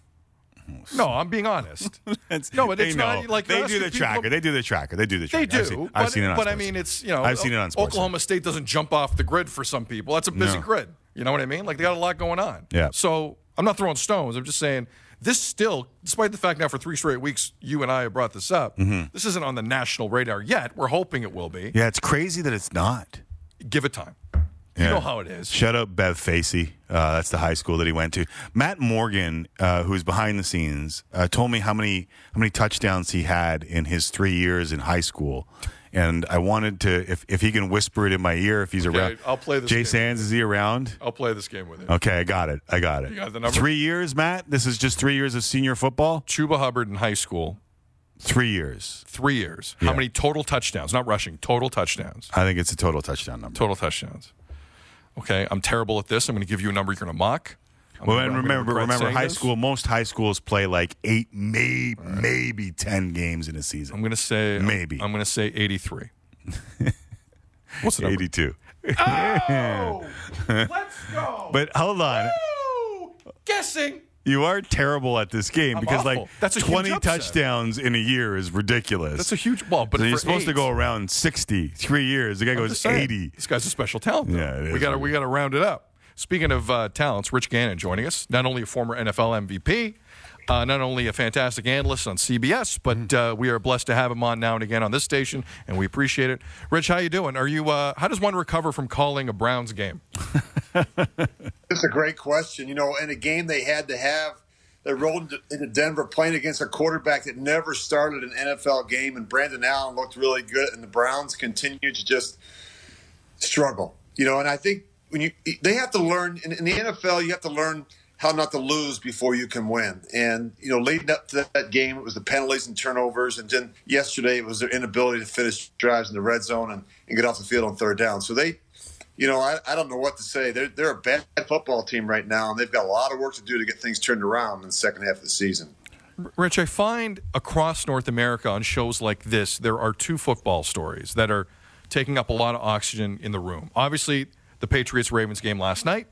S2: No, I'm being honest. No, but it's not like
S3: they do the tracker. They do the tracker. They do the tracker.
S2: They do.
S3: I've seen it on
S2: But
S3: Sportsnet.
S2: I mean, it's,
S3: I've seen it on Sportsnet.
S2: Oklahoma State doesn't jump off the grid for some people. That's a busy grid. You know what I mean? Like, they got a lot going on.
S3: Yeah.
S2: So I'm not throwing stones. I'm just saying this still, despite the fact now for 3 straight weeks you and I have brought this up, this isn't on the national radar yet. We're hoping it will be.
S3: Yeah, it's crazy that it's not.
S2: Give it time. You know how it is.
S3: Shout out Bev Facey. That's the high school that he went to. Matt Morgan, who's behind the scenes, told me how many touchdowns he had in his 3 years in high school. And I wanted to, if he can whisper it in my ear, if he's around.
S2: I'll play this
S3: Jay
S2: game.
S3: Sands, is he around?
S2: I'll play this game with you.
S3: Okay, I got it.
S2: You got the number?
S3: 3 years, Matt? This is just 3 years of senior football?
S2: Chuba Hubbard in high school.
S3: 3 years.
S2: 3 years.
S3: Yeah.
S2: How many total touchdowns? Not rushing. Total touchdowns.
S3: I think it's a total touchdown number.
S2: Total touchdowns. Okay, I'm terrible at this. I'm going to give you a number you're going to mock.
S3: And remember, high
S2: this.
S3: school. Most high schools play like 8, maybe 10 games in a season.
S2: I'm going to say
S3: maybe.
S2: I'm going to say 83. What's the number?
S3: 82.
S2: Oh, let's go.
S3: But hold on.
S2: Woo! Guessing.
S3: You are terrible at this game
S2: I'm
S3: because
S2: awful. That's a
S3: 20
S2: huge upset.
S3: touchdowns in a year is ridiculous.
S2: That's a huge ball. But
S3: so you're
S2: for
S3: supposed to
S2: 8,
S3: go around 60. 3 years. The guy goes 80.
S2: This guy's a special talent. Though.
S3: Yeah, it is.
S2: We got to round it up. Speaking of talents, Rich Gannon joining us. Not only a former NFL MVP, not only a fantastic analyst on CBS, but we are blessed to have him on now and again on this station, and we appreciate it. Rich, how you doing? Are you? How does one recover from calling a Browns game?
S11: That's a great question. You know, in a game they had to have, they rolled into Denver playing against a quarterback that never started an NFL game, and Brandon Allen looked really good, and the Browns continued to just struggle. You know, and I think they have to learn in the NFL, you have to learn how not to lose before you can win. And, you know, leading up to that game, it was the penalties and turnovers. And then yesterday it was their inability to finish drives in the red zone and get off the field on third down. So they, you know, I don't know what to say. They're a bad football team right now, and they've got a lot of work to do to get things turned around in the second half of the season.
S2: Rich, I find across North America on shows like this, there are 2 football stories that are taking up a lot of oxygen in the room. Obviously, the Patriots-Ravens game last night,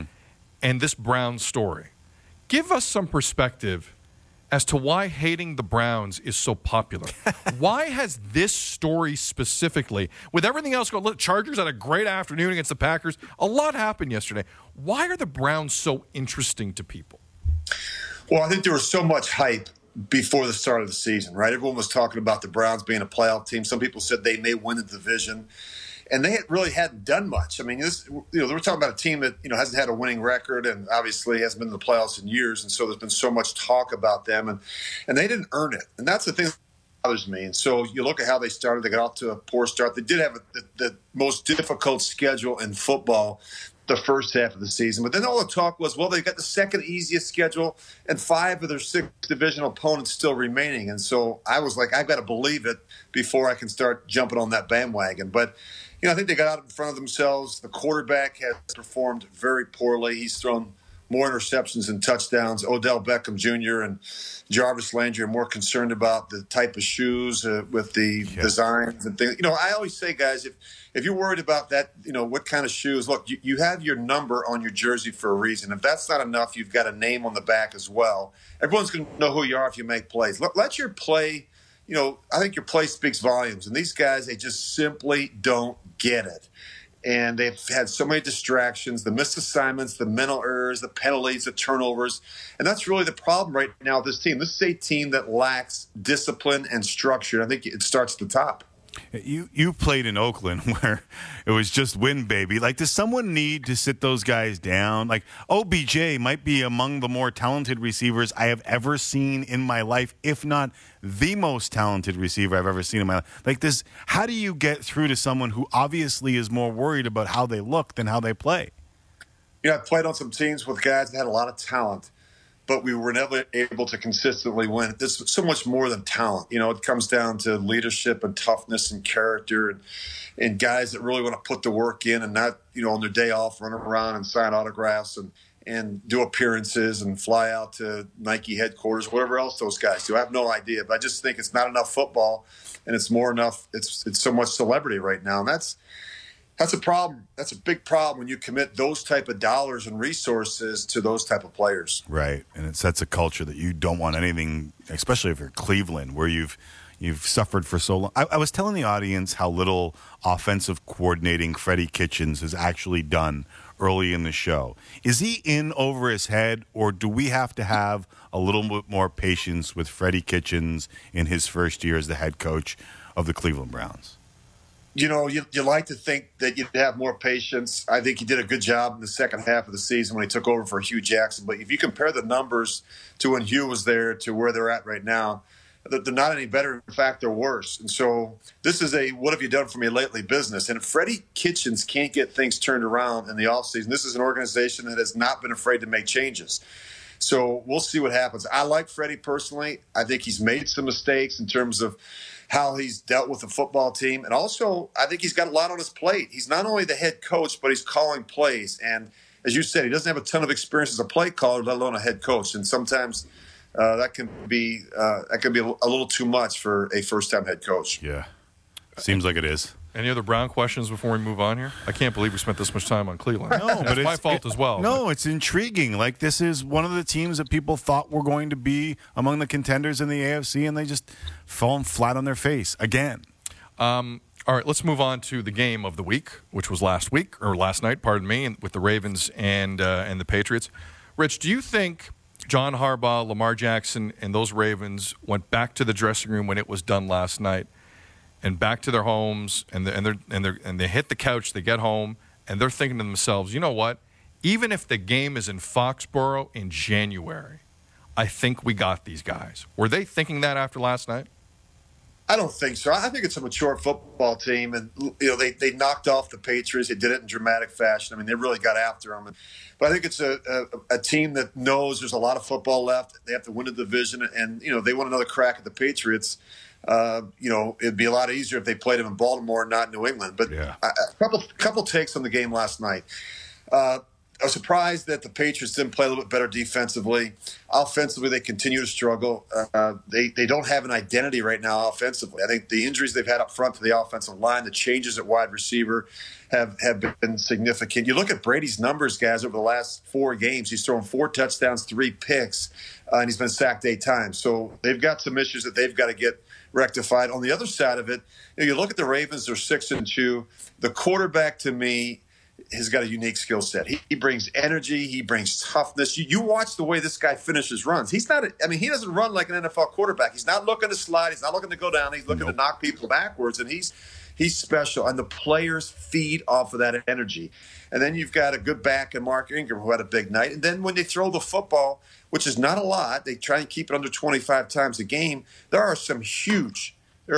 S2: and this Browns story. Give us some perspective as to why hating the Browns is so popular. Why has this story specifically, with everything else going, look, Chargers had a great afternoon against the Packers. A lot happened yesterday. Why are the Browns so interesting to people?
S11: Well, I think there was so much hype before the start of the season, right? Everyone was talking about the Browns being a playoff team. Some people said they may win the division. And they really hadn't done much. I mean, they were talking about a team that, you know, hasn't had a winning record and obviously hasn't been in the playoffs in years. And so there's been so much talk about them, and they didn't earn it. And that's the thing that bothers me. And so you look at how they started. They got off to a poor start. They did have the most difficult schedule in football the first half of the season. But then all the talk was, well, they got the second easiest schedule and 5 of their 6 divisional opponents still remaining. And so I was like, I've got to believe it before I can start jumping on that bandwagon. But you know, I think they got out in front of themselves. The quarterback has performed very poorly. He's thrown more interceptions than touchdowns. Odell Beckham Jr. and Jarvis Landry are more concerned about the type of shoes with the designs and things. You know, I always say, guys, if you're worried about that, you know, what kind of shoes, look, you have your number on your jersey for a reason. If that's not enough, you've got a name on the back as well. Everyone's going to know who you are if you make plays. Let your play, you know, I think your play speaks volumes. And these guys, they just simply don't get it. And they've had so many distractions, the missed assignments, the mental errors, the penalties, the turnovers. And that's really the problem right now with this team. This is a team that lacks discipline and structure. I think it starts at the top.
S3: You played in Oakland where it was just win, baby. Like, does someone need to sit those guys down? Like, OBJ might be among the more talented receivers I have ever seen in my life, if not the most talented receiver I've ever seen in my life. Like, this, how do you get through to someone who obviously is more worried about how they look than how they play?
S11: You know, I played on some teams with guys that had a lot of talent, but we were never able to consistently win. There's so much more than talent. You know, it comes down to leadership and toughness and character and guys that really want to put the work in and not, you know, on their day off, run around and sign autographs and do appearances and fly out to Nike headquarters, whatever else those guys do. I have no idea, but I just think it's not enough football and it's more enough. It's so much celebrity right now. And that's a problem. That's a big problem when you commit those type of dollars and resources to those type of players.
S3: Right, and it sets a culture that you don't want anything, especially if you're Cleveland, where you've suffered for so long. I was telling the audience how little offensive coordinating Freddie Kitchens has actually done early in the show. Is he in over his head, or do we have to have a little bit more patience with Freddie Kitchens in his first year as the head coach of the Cleveland Browns?
S11: You know, you like to think that you'd have more patience. I think he did a good job in the second half of the season when he took over for Hugh Jackson. But if you compare the numbers to when Hugh was there to where they're at right now, they're not any better. In fact, they're worse. And so this is a what have you done for me lately business. And if Freddie Kitchens can't get things turned around in the offseason, this is an organization that has not been afraid to make changes. So we'll see what happens. I like Freddie personally. I think he's made some mistakes in terms of how he's dealt with the football team. And also, I think he's got a lot on his plate. He's not only the head coach, but he's calling plays. And as you said, he doesn't have a ton of experience as a play caller, let alone a head coach. And sometimes that can be a little too much for a first-time head coach.
S3: Yeah, seems like it is.
S2: Any other Brown questions before we move on here? I can't believe we spent this much time on Cleveland.
S3: No, but
S2: it's my fault as well.
S3: No, it's intriguing. Like, this is one of the teams that people thought were going to be among the contenders in the AFC, and they just fallen flat on their face again.
S2: All right, let's move on to the game of the week, which was last night, pardon me, with the Ravens and the Patriots. Rich, do you think John Harbaugh, Lamar Jackson, and those Ravens went back to the dressing room when it was done last night, and back to their homes, and they hit the couch, they get home, and they're thinking to themselves, you know what? Even if the game is in Foxborough in January, I think we got these guys. Were they thinking that after last night?
S11: I don't think so. I think it's a mature football team, and they knocked off the Patriots. They did it in dramatic fashion. I mean, they really got after them. But I think it's a team that knows there's a lot of football left. They have to win the division, and they want another crack at the Patriots. It'd be a lot easier if they played them in Baltimore, not New England. But
S3: yeah.
S11: A couple takes on the game last night. I was surprised that the Patriots didn't play a little bit better defensively. Offensively, they continue to struggle. They don't have an identity right now offensively. I think the injuries they've had up front to the offensive line, the changes at wide receiver have been significant. You look at Brady's numbers, guys, over the last 4 games. He's thrown 4 touchdowns, 3 picks, and he's been sacked 8 times. So they've got some issues that they've got to get rectified. On the other side of it, you look at the Ravens, they're 6-2. The quarterback, to me, has got a unique skill set. He brings energy. He brings toughness. You watch the way this guy finishes runs. He doesn't run like an NFL quarterback. He's not looking to slide. He's not looking to go down. He's looking to knock people backwards, and he's special. And the players feed off of that energy. And then you've got a good back in Mark Ingram, who had a big night. And then when they throw the football, which is not a lot, they try and keep it under 25 times a game. There are some huge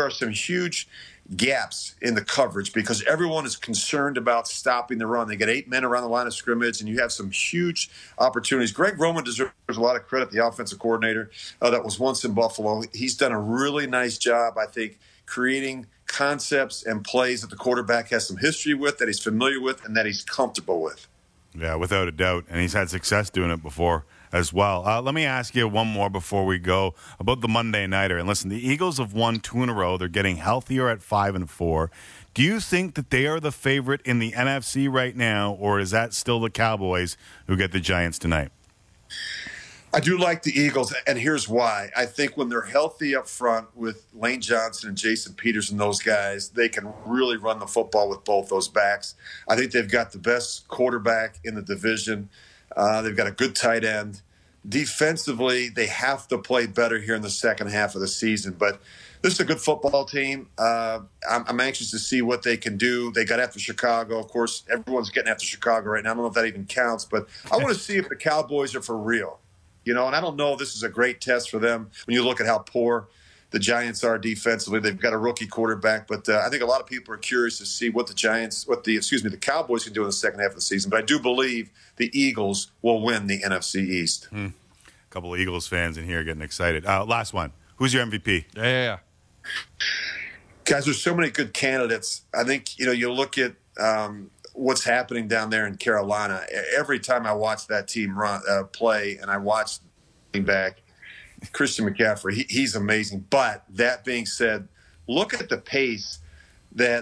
S11: gaps in the coverage because everyone is concerned about stopping the run. They get 8 men around the line of scrimmage, and you have some huge opportunities. Greg Roman deserves a lot of credit, the offensive coordinator that was once in Buffalo. He's done a really nice job, I think, creating concepts and plays that the quarterback has some history with, that he's familiar with, and that he's comfortable with.
S3: Yeah, without a doubt. And he's had success doing it before as well. Let me ask you one more before we go about the Monday Nighter. And listen, the Eagles have won 2 in a row. They're getting healthier at 5-4. Do you think that they are the favorite in the NFC right now, or is that still the Cowboys who get the Giants tonight?
S11: I do like the Eagles, and here's why. I think when they're healthy up front with Lane Johnson and Jason Peters and those guys, they can really run the football with both those backs. I think they've got the best quarterback in the division. They've got a good tight end. Defensively, they have to play better here in the second half of the season. But this is a good football team. I'm anxious to see what they can do. They got after Chicago. Of course, everyone's getting after Chicago right now. I don't know if that even counts. But I want to see if the Cowboys are for real. And I don't know if this is a great test for them when you look at how poor the Giants are defensively. They've got a rookie quarterback, but I think a lot of people are curious to see what the Cowboys can do in the second half of the season. But I do believe the Eagles will win the NFC East.
S3: A couple of Eagles fans in here getting excited. Last one. Who's your MVP?
S2: Yeah.
S11: Guys, there's so many good candidates. I think, you look at what's happening down there in Carolina. Every time I watch that team play and I watch back, Christian McCaffrey, he's amazing. But that being said, look at the pace that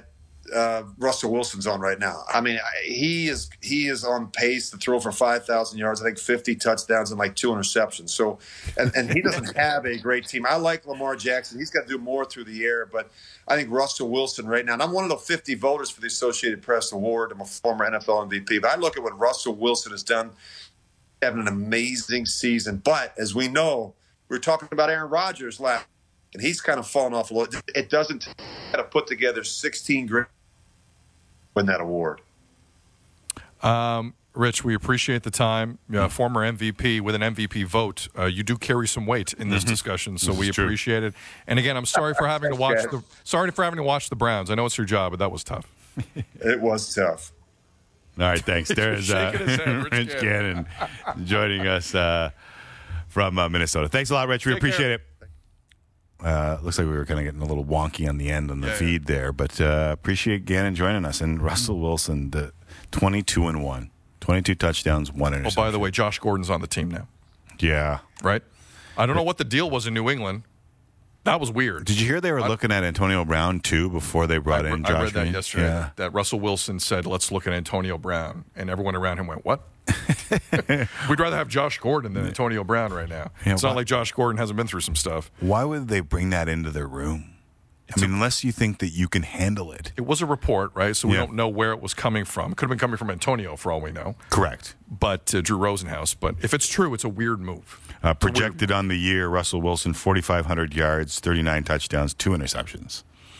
S11: Russell Wilson's on right now. I mean, he is on pace to throw for 5,000 yards, I think 50 touchdowns and like 2 interceptions. So, and he doesn't have a great team. I like Lamar Jackson. He's got to do more through the air, but I think Russell Wilson right now, and I'm one of the 50 voters for the Associated Press Award. I'm a former NFL MVP, but I look at what Russell Wilson has done, having an amazing season. But as we know, we were talking about Aaron Rodgers last, and he's kind of fallen off a little. It doesn't take to put together 16 great win that award.
S2: Rich, we appreciate the time. Former MVP with an MVP vote. You do carry some weight in this discussion, so we appreciate it. And again, I'm sorry for having to watch the Browns. I know it's your job, but that was tough.
S11: It was tough.
S3: All right, thanks. There's Rich Gannon joining us from Minnesota. Thanks a lot, Rich. We appreciate it. Looks like we were kind of getting a little wonky on the end on the feed there, but appreciate Gannon joining us. And Russell Wilson, the 22-1, 22 touchdowns, 1 interception.
S2: Oh, by the way, Josh Gordon's on the team now.
S3: Yeah.
S2: Right? I don't know what the deal was in New England. That was weird.
S3: Did you hear they were looking at Antonio Brown, too, before they brought in Josh?
S2: I read that yesterday,
S3: yeah.
S2: that Russell Wilson said, let's look at Antonio Brown. And everyone around him went, what? We'd rather have Josh Gordon than Antonio Brown right now. Yeah, it's not like Josh Gordon hasn't been through some stuff.
S3: Why would they bring that into their room? Unless you think that you can handle it.
S2: It was a report, right? So we don't know where it was coming from. It could have been coming from Antonio, for all we know.
S3: Correct.
S2: But Drew Rosenhaus. But if it's true, it's a weird move.
S3: Projected on the year, Russell Wilson, 4,500 yards, 39 touchdowns, 2 interceptions.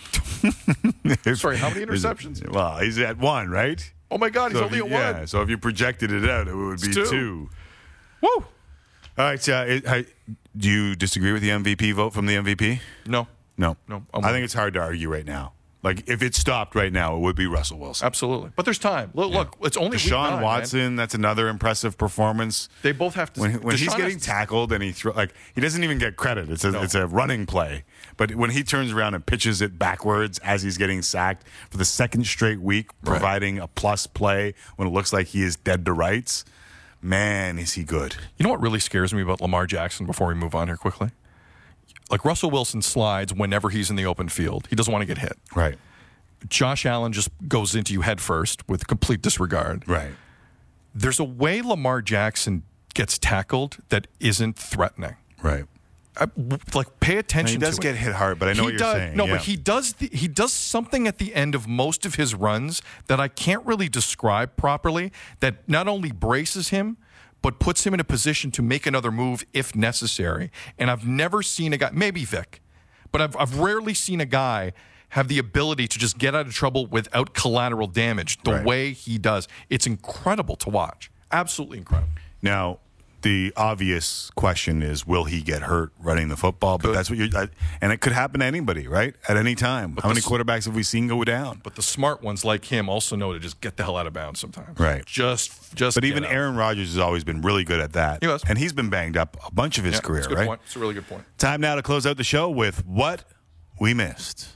S2: Sorry, how many interceptions?
S3: Well, he's at 1, right?
S2: Oh, my God, he's only at 1.
S3: Yeah, so if you projected it out, it would be 2.
S2: Woo!
S3: All right, do you disagree with the MVP vote from the MVP?
S2: No.
S3: I think it's hard to argue right now. Like, if it stopped right now, it would be Russell Wilson.
S2: Absolutely. But there's time. Look, it's only
S3: Deshaun
S2: week 9,
S3: Watson,
S2: man.
S3: That's another impressive performance.
S2: They both have to.
S3: When he's getting tackled and he doesn't even get credit. It's a running play. But when he turns around and pitches it backwards as he's getting sacked for the second straight week, providing a plus play when it looks like he is dead to rights, man, is he good.
S2: You know what really scares me about Lamar Jackson before we move on here quickly? Like, Russell Wilson slides whenever he's in the open field. He doesn't want to get hit.
S3: Right.
S2: Josh Allen just goes into you head first with complete disregard.
S3: Right.
S2: There's a way Lamar Jackson gets tackled that isn't threatening.
S3: Right.
S2: Pay attention to it.
S3: He does get hit hard, but I know what you're saying.
S2: No, but he does something at the end of most of his runs that I can't really describe properly, that not only braces him, but puts him in a position to make another move if necessary. And I've never seen a guy, maybe Vic, but I've rarely seen a guy have the ability to just get out of trouble without collateral damage the way he does. It's incredible to watch. Absolutely incredible.
S3: Now, the obvious question is, will he get hurt running the football? But that's what and it could happen to anybody, right? At any time. How many quarterbacks have we seen go down?
S2: But the smart ones like him also know to just get the hell out of bounds sometimes.
S3: Right.
S2: Just.
S3: But even Aaron Rodgers has always been really good at that.
S2: He was.
S3: And he's been banged up a bunch of his career,
S2: that's a good
S3: right?
S2: Point. It's a really good point.
S3: Time now to close out the show with What We Missed.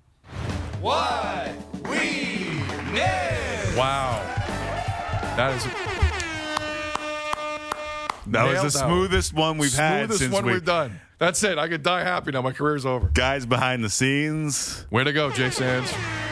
S5: What we missed.
S2: Wow.
S3: That was the smoothest one we've had since
S2: we've done. That's it. I could die happy now. My career's over.
S3: Guys behind the scenes.
S2: Way to go, Jay Sands.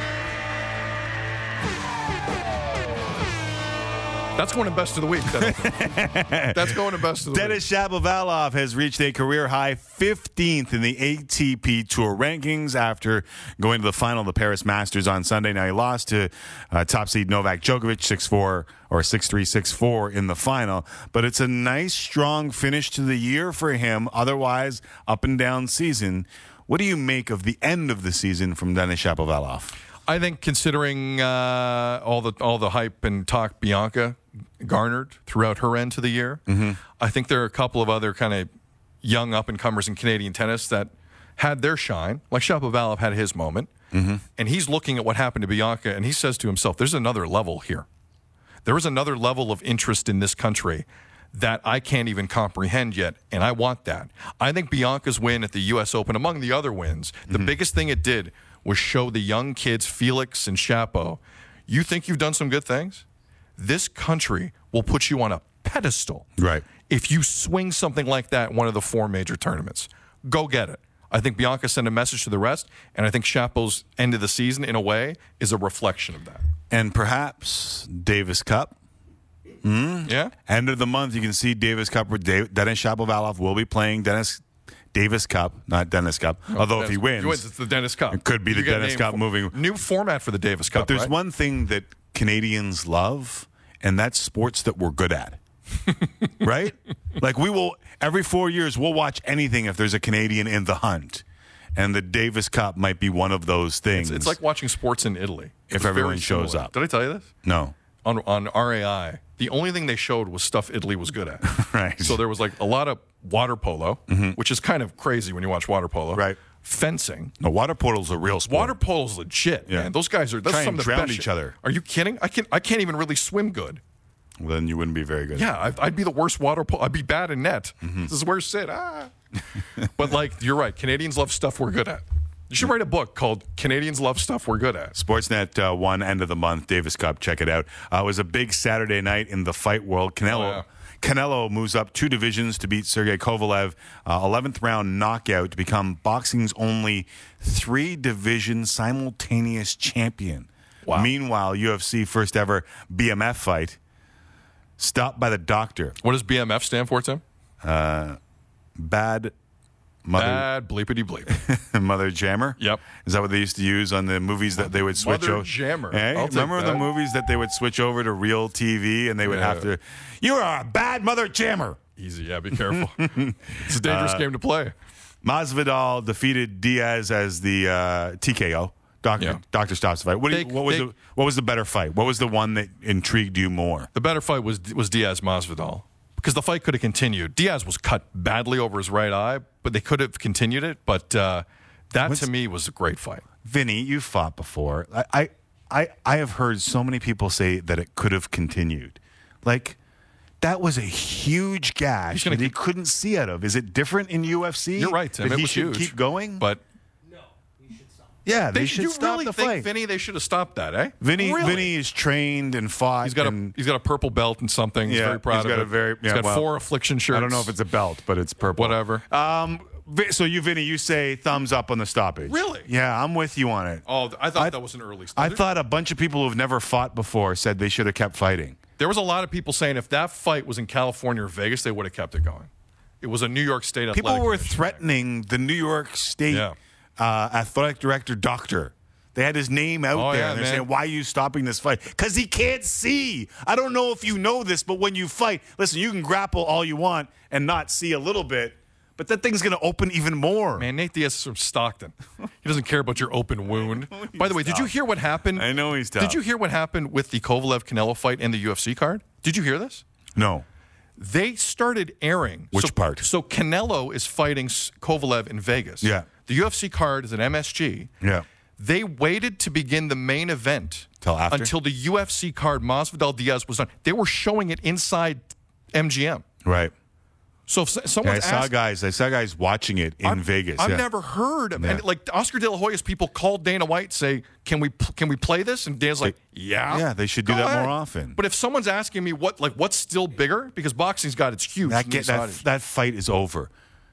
S2: That's going to best of the week. That's going to best of the week.
S3: Denis Shapovalov has reached a career-high 15th in the ATP Tour rankings after going to the final of the Paris Masters on Sunday. Now, he lost to top seed Novak Djokovic 6-4 or 6-3, 6-4 in the final. But it's a nice, strong finish to the year for him. Otherwise, up and down season. What do you make of the end of the season from Denis Shapovalov?
S2: I think considering all the hype and talk Bianca garnered throughout her end to the year, I think there are a couple of other kind of young up-and-comers in Canadian tennis that had their shine, like Shapovalov had his moment, and he's looking at what happened to Bianca, and he says to himself, there's another level here. There is another level of interest in this country that I can't even comprehend yet, and I want that. I think Bianca's win at the U.S. Open, among the other wins, the biggest thing it did was show the young kids, Felix and Shapo, you think you've done some good things? This country will put you on a pedestal.
S3: Right.
S2: If you swing something like that in one of the 4 major tournaments. Go get it. I think Bianca sent a message to the rest, and I think Chapeau's end of the season, in a way, is a reflection of that.
S3: And perhaps Davis Cup.
S2: Yeah.
S3: End of the month, you can see Davis Cup where Denis Shapovalov will be playing Davis Cup, not Dennis Cup. Although if he wins,
S2: it's the Dennis Cup.
S3: It could be the Dennis Cup moving.
S2: New format for the Davis Cup.
S3: But there's
S2: right?
S3: one thing that Canadians love, and that's sports that we're good at. Right? Like we will, every 4 years, we'll watch anything if there's a Canadian in the hunt. And the Davis Cup might be one of those things.
S2: It's like watching sports in Italy.
S3: If everyone shows up.
S2: Did I tell you this?
S3: No.
S2: On RAI, the only thing they showed was stuff Italy was good at.
S3: Right.
S2: So there was like a lot of water polo, which is kind of crazy when you watch water polo.
S3: Right.
S2: Fencing.
S3: No, water polo's a real sport.
S2: Water polo's legit, man. Those guys are that's
S3: try
S2: some
S3: and
S2: of the
S3: drown
S2: best
S3: each
S2: shit.
S3: other.
S2: Are you kidding? I can't even really swim good.
S3: Well, then you wouldn't be very good.
S2: Yeah, I'd be the worst water polo. I'd be bad in net. This is where Sid. But like you're right. Canadians love stuff we're good at. You should write a book called Canadians Love Stuff We're Good At.
S3: Sportsnet won end of the month, Davis Cup. Check it out. It was a big Saturday night in the fight world. Canelo moves up 2 divisions to beat Sergey Kovalev. 11th round knockout to become boxing's only 3-division simultaneous champion.
S2: Wow.
S3: Meanwhile, UFC first ever BMF fight stopped by the doctor.
S2: What does BMF stand for, Tim?
S3: Bad Mother.
S2: Bad bleepity bleep.
S3: Mother Jammer?
S2: Yep.
S3: Is that what they used to use on the movies that they would switch over?
S2: Mother Jammer.
S3: Hey,
S2: I'll take
S3: remember
S2: that.
S3: the movies that they would switch over to real TV and they would have to, you are a bad Mother Jammer.
S2: Easy, yeah, be careful. It's a dangerous game to play.
S3: Masvidal defeated Diaz as the TKO. Doctor stops the fight. What was the better fight? What was the one that intrigued you more?
S2: The better fight was Diaz Masvidal. Because the fight could have continued. Diaz was cut badly over his right eye, but they could have continued it. But to me, was a great fight.
S3: Vinny, you fought before. I have heard so many people say that it could have continued. Like, that was a huge gash that he couldn't see out of. Is it different in UFC?
S2: You're right, Tim.
S3: That
S2: it
S3: he
S2: was
S3: should
S2: huge.
S3: keep going?
S2: But
S3: yeah, they should stop
S2: really
S3: the
S2: think
S3: fight.
S2: Vinny, they should have stopped that, eh?
S3: Vinny is trained and fought.
S2: He's got a purple belt and something. He's very proud of it. He's got 4 affliction shirts.
S3: I don't know if it's a belt, but it's purple.
S2: Whatever.
S3: So Vinny, you say thumbs up on the stoppage.
S2: Really?
S3: Yeah, I'm with you on it.
S2: Oh, I thought that was an early stoppage.
S3: I thought a bunch of people who've never fought before said they should have kept fighting.
S2: There was a lot of people saying if that fight was in California or Vegas, they would have kept it going. It was a New York State athletic
S3: People were
S2: commission.
S3: threatening the New York State athletic director, doctor. They had his name out there, and they're saying, why are you stopping this fight? Because he can't see. I don't know if you know this, but when you fight, listen, you can grapple all you want and not see a little bit, but that thing's going to open even more.
S2: Man, Nate Diaz is from Stockton. He doesn't care about your open wound. By the way, did you hear what happened?
S3: I know he's tough.
S2: Did you hear what happened with the Kovalev-Canelo fight and the UFC card? Did you hear this?
S3: No.
S2: They started airing.
S3: Which part?
S2: So Canelo is fighting Kovalev in Vegas.
S3: Yeah.
S2: The UFC card is an MSG.
S3: Yeah.
S2: They waited to begin the main event
S3: until
S2: the UFC card Masvidal Diaz was done. They were showing it inside MGM.
S3: Right.
S2: So if someone
S3: I saw guys watching it in Vegas.
S2: I've never heard of and like Oscar De La Hoya's people called Dana White say, "Can we play this?" And Dana's like, "Yeah,
S3: yeah, they should do that more often."
S2: But if someone's asking me what's still bigger, because boxing's got it's huge.
S3: That fight is over.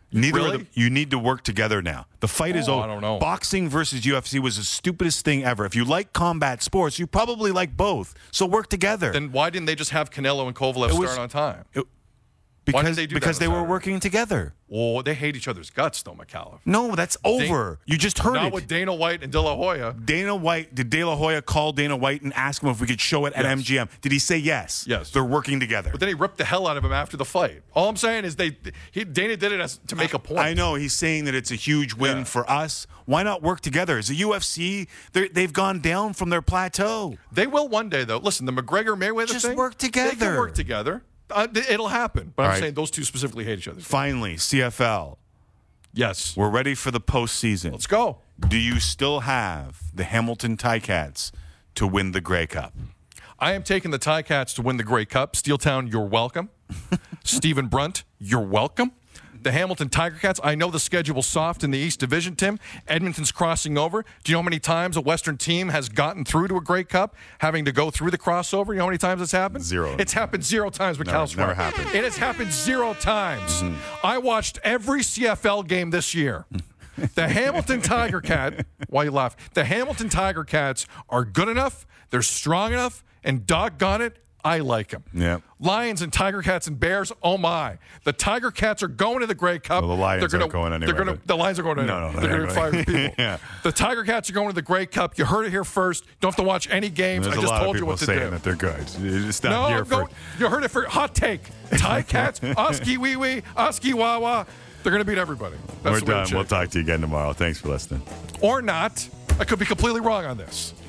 S3: You need to work together now. The fight is over.
S2: I don't know.
S3: Boxing versus UFC was the stupidest thing ever. If you like combat sports, you probably like both. So work together.
S2: Then why didn't they just have Canelo and Kovalev start on time?
S3: Because they were working together.
S2: Oh, they hate each other's guts, though, McAuliffe.
S3: No, that's over. You just heard it.
S2: Not with Dana White and De La Hoya.
S3: Did De La Hoya call Dana White and ask him if we could show it at MGM? Did he say yes?
S2: Yes.
S3: They're working together.
S2: But then he ripped the hell out of him after the fight. All I'm saying is Dana did it to make a point.
S3: I know. He's saying that it's a huge win for us. Why not work together? As a UFC, they've gone down from their plateau.
S2: They will one day, though. Listen, the McGregor-Mayweather thing.
S3: Just work together.
S2: They can work together. It'll happen. But I'm saying those two specifically hate each other.
S3: Finally, CFL.
S2: Yes.
S3: We're ready for the postseason.
S2: Let's go.
S3: Do you still have the Hamilton Ticats to win the Grey Cup?
S2: I am taking the Ticats to win the Grey Cup. Steeltown, you're welcome. Stephen Brunt, you're welcome. The Hamilton Tiger Cats, I know the schedule's soft in the East Division, Tim. Edmonton's crossing over. Do you know how many times a Western team has gotten through to a Grey Cup, having to go through the crossover? You know how many times it's happened?
S3: 0.
S2: It's happened 0 times with Cal
S3: Never happened.
S2: It has happened 0 times. I watched every CFL game this year. The Hamilton Tiger Cat, why you laugh? The Hamilton Tiger Cats are good enough, they're strong enough, and doggone it, I like them.
S3: Yeah.
S2: Lions and Tiger Cats and Bears, oh my. The Tiger Cats are going to the Grey Cup.
S3: Well, the Lions aren't going anywhere.
S2: The Lions are going anywhere.
S3: No,
S2: they're going to fire people.
S3: Yeah.
S2: The Tiger Cats are going to the Grey Cup. You heard it here first. Don't have to watch any games.
S3: There's
S2: I just
S3: a lot
S2: told
S3: of
S2: you
S3: people
S2: what to
S3: saying
S2: do.
S3: that they're good. It's not here for.
S2: You heard it for hot take. Tiger Cats, Oski Wee Wee, Oski Wawa. They're going to beat everybody.
S3: We're done. We'll talk to you again tomorrow. Thanks for listening.
S2: Or not. I could be completely wrong on this.